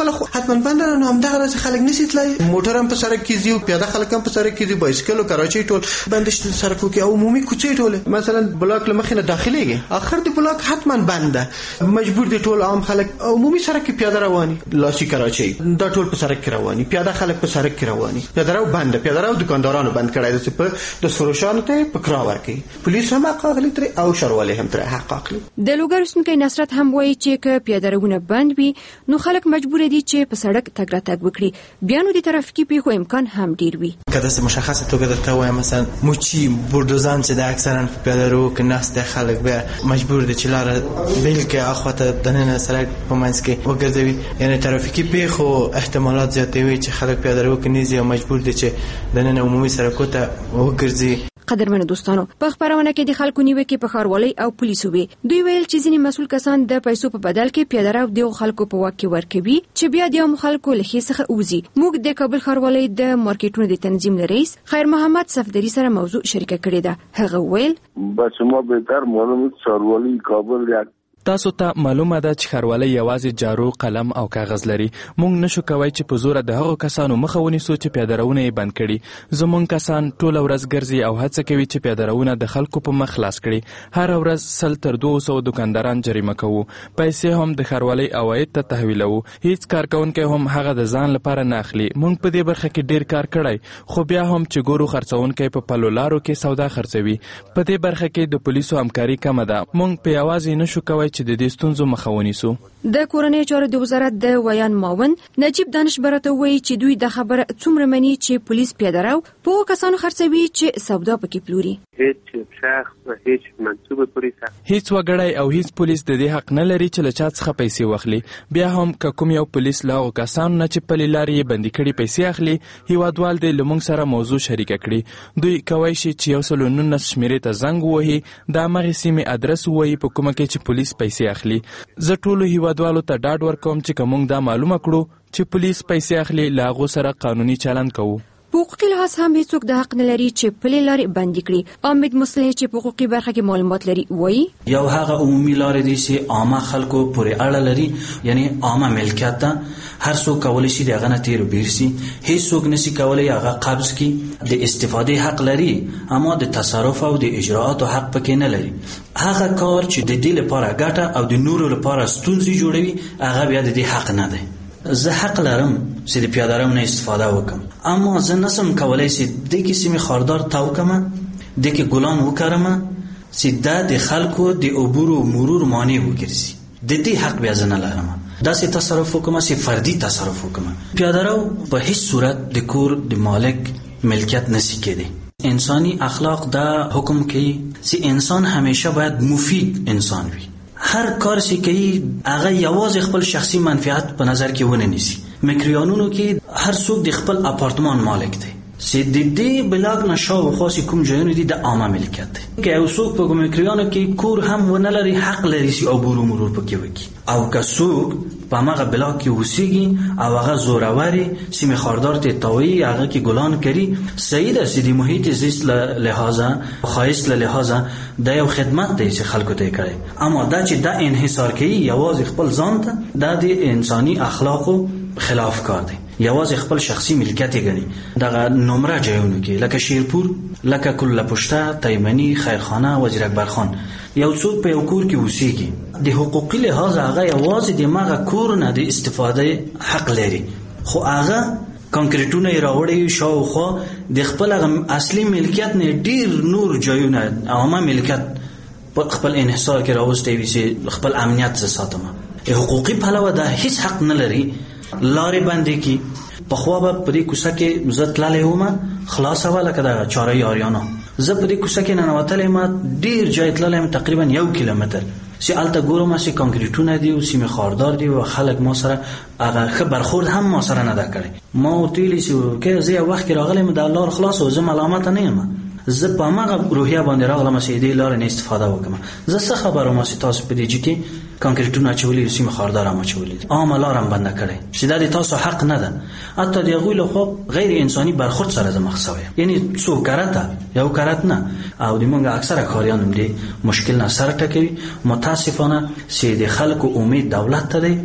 Speaker 22: خپل حتما بند نه هم دغه راځي خلک نشي تلای موټر هم په سړک کې ځي او پیاده خلک هم په سړک کې ځي بایسکل او کراچۍ ټول بند شي سړکو کې او عمومي کوڅې ټول مثلا بلاک لمخې نه داخليږي اخر د بلاک حتما بند مجبور دي ټول عام خلک عمومي سړک کې پیاده رواني لاسي کراچۍ دا ټول په سړک کې رواني پیاده خلک په سړک کې رواني پیاده رو بند پیاده رو دکاندارانو بند کړای دي په د سروشانو ته په کرا ورکي پولیس هم حق اخلي تر او شروالي هم تر حق اخلي
Speaker 20: د لوګرسونکو نصرت هم وایي چې ک پیاده روونه بند وي نو خلک مجبور دي چې په سړک تګ راتګ وکړي بیا نو د ترافیکي پیښو امکان هم ډیر وي
Speaker 1: کله چې مشخصه توګه درته وایم مثلا موچی بوردوزان چې د اکثرا په پیاده رو کې ناس د خلک بیا مجبور دي چې لار بیل کې اخوته دننه سړک په منځ کې وګرځوي یعنی ترافیکي پیښو احتمالات زیاتوي چې خلک پیاده رو کې نيزي او مجبور دي چې دننه عمومي سړکو ته وګرځي
Speaker 20: قدرمنو دوستانو په خبرونه کې د خلکو نیوکې په ښاروالۍ او پولیسو وي دوی ویل چې ځینې مسؤل کسان د پیسو په بدل کې پیاده رو د خلکو په واک کې ورکوي چې بیا د خلکو له هیڅ څخه اوزي موږ د کابل ښاروالۍ د مارکیټونو د تنظیم رئیس خیر محمد صفدری سره موضوع شریکه کړې ده هغه ویل
Speaker 7: بس ما بهتر معلومه ښاروالۍ کابل یا
Speaker 8: تاسو ته معلومه ده چې ښاروالۍ یوازې جارو قلم او کاغذ لري موږ نشو کوای چې په زور د هغو کسانو مخه ونیسو چې پیاده روونه یې بند کړي زموږ کسان ټوله ورځ ګرځي او هڅه کوي چې پیاده روونه د خلکو په مخ خلاص کړي هر ورځ سل تر دوه سوه دکانداران جریمه کوو پیسې هم د ښاروالۍ عواید ته تحویلوو هیڅ کارکوونکی هم هغه د ځان لپاره نه اخلي موږ په دې برخه کې ډیر کار کړی خو بیا هم چې ګورو خرڅونکی په پلو لارو کې سودا خرڅوي په دې برخه کې د پولیسو همکاري کمه ده موږ په یوازې نشو کوای چې د دې ستونزو مخه ونیسو
Speaker 20: د کورنۍ چارو د وزارت د ویان معاون نجیب دانش برته وایي چې دوی د خبره څومره مني چې پولیس پیاده رو په کسانو خرڅوي چې سودا پکې پلوري
Speaker 7: هیڅ شخص هیڅ منسوب پولیس
Speaker 8: هیڅ وګړی او هیڅ پولیس د دې حق نه لري چې له چا څخه پیسې واخلي بیا هم که کوم یو پولیس له هغو کسانو نه چې پلې لارې یې بندي کړي پیسې اخلي هیوادوال دې له موږ سره موضوع شریکه کړي دوی کولی شي چې یو سل نولس شمېرې ته زنګ ووهي د همغې سیمې ادرس ووایي په کومه کې چې پولیس پیسې اخلي زه ټولو هیوادوالو ته ډاډ ورکوم چې که موږ دا معلومه کړو چې پولیس پیسې اخلي له هغو سره قانوني چلند کوو
Speaker 20: په حقوقي لحاظ هم هیڅوک د حق نه لري چې پلې لارې بندي کړي امید مصلح چې په حقوقي برخه کې معلومات لري وایي
Speaker 10: یو هغه عمومي لارې دي چې عامه خلکو پورې اړه لري یعنی عامه ملکیت ده هر څوک کولی شي دغه نه تیر بیر شي هیڅوک نشي کولی هغه قبض کړي د استفادې حق لري اما د تصرف او د اجراءاتو حق پکې نه لري هغه کار چې د دې لپاره ګټه او د نورو لپاره ستونزې جوړوي هغه بیا د دې حق نه دی زه حق لرم چې د پیاده رو نه استفاده وکم اما زه نسم کولی چې د کې سیمې خاردار تاو کم د کې ګلان وکرم چې دا د خلکو د عبور او مرور مانع وګرځي د دې حق بیا زه نه لرم داسې تصرف وکم چې فردي تصرف وکم پیاده رو په هیڅ صورت د کور د مالک ملکیت نشي کېدی انساني اخلاق دا حکم کوي چې انسان همیشه باید مفید انسان وي هر کار چې کوي هغه یوازې خپل شخصي منفعت په نظر کې ونه نیسي مکریانونو کې هر څوک د خپل اپارتمان مالک دی چې د دې بلاک نه شاوخوا چې کوم ځایونه دي د عامه ملکیت دی که یو څوک په مکریانو کې کور هم ونه لري حق لري چې عبور و مرور پکې وکړي او که څوک په هغه بلاک کې اوسېږي او هغه زوروري سیمې خاردار ته تاوي هغه کې ګلان کوي صحیح ده چې د محیط زیست له لحاظه ښایست له لحاظه دا یو خدمت دی چې خلکو ته کوي اما دا چې دا انحصار کوي یوازې خپل ځان ته دا د انساني اخلاقو خلاف کار دی یوازې خپل شخصي ملکیت یې ګڼي دغه نمره ځایونو کې لکه شیرپور لکه کله پشته تیمنی خیرخانه وزیر اکبر خان یو څوک په یو کور کې اوسېږي د حقوقي لحاظ هغه یوازې د مغه کور نه د استفاده حق لري خو هغه کانکریټونه یې راوړي شاوخوا د خپل اصلي ملکیت نه ډیر نور ځایونه عامه ملکیت په خپل انحصار کې راوستي وي چې خپل امنیت ز ساتم حقوقي پلوه دا هیڅ حق نه لري لارې باندې کې په خو به په دې کوڅه کې زه تللی وم خلاصه وه لکه د چاره یاریانو زه په دې کوڅه کې ننوتلی یم ډېر ځای تللی یم تقریبا یو کیلومتر چې هلته ګورم چې کانکریټونه دي او سیمې خاردار دي او خلک ما سره هغه ښه برخورد هم ما سره نه ده کړی ما ورته ویلي چې که زه یو وخت کې راغلی یم دا لار خلاصه او زه ملامته نه یم زه په هماغه روحیه باندې راغلم چې دې لارې نه استفاده وکړم زه څه خبر وم چې تاسو په دې جي کې کانکریټونه اچولي او سیمې خاردار هم اچولي دي عامه لار هم بنده کړی چې دا د تاسو حق نه ده حتی د هغوی لخوا غیر انساني برخورد سره زه مخ شوی یعنی څو کرته یو کرت نه او د موږ اکثره کاریان هم دې مشکل نه سر ټکوي متاسفانه چې د خلکو امید دولت ته دی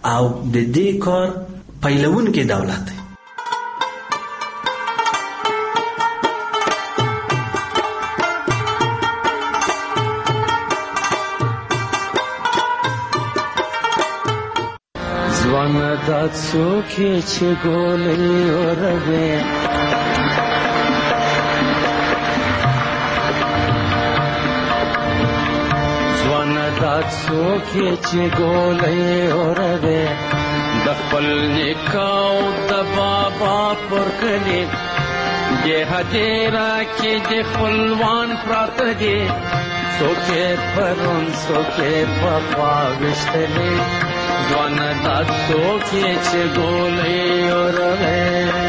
Speaker 10: او د دې کار پیلونکي دولت دی.
Speaker 6: ځوان دا څوک یې چې ګولې اوروي ځوان دا څوک یې چې ګولې اوروي د خپل نیکاو د بابا پر کلي دې هدیره کې د خپلوان پراته دي څوک یې پرون څوک یې په خوا ویشتلي ځوان دا څوک یې چې ګولې اوروي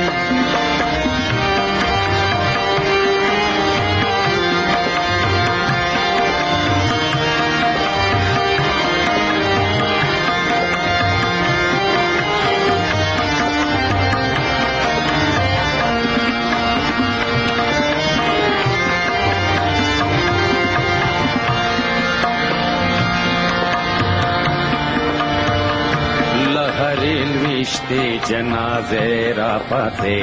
Speaker 6: ویشتی جنازه را پاتے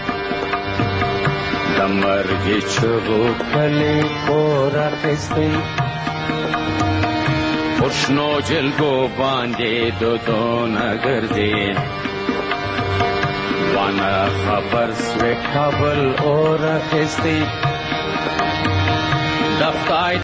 Speaker 6: د مرګ چغو کلی پور اخیستی پښنو جلګو باندې دودونه ګرځي وانا خبر سوی کابل اور اخیستی د خدای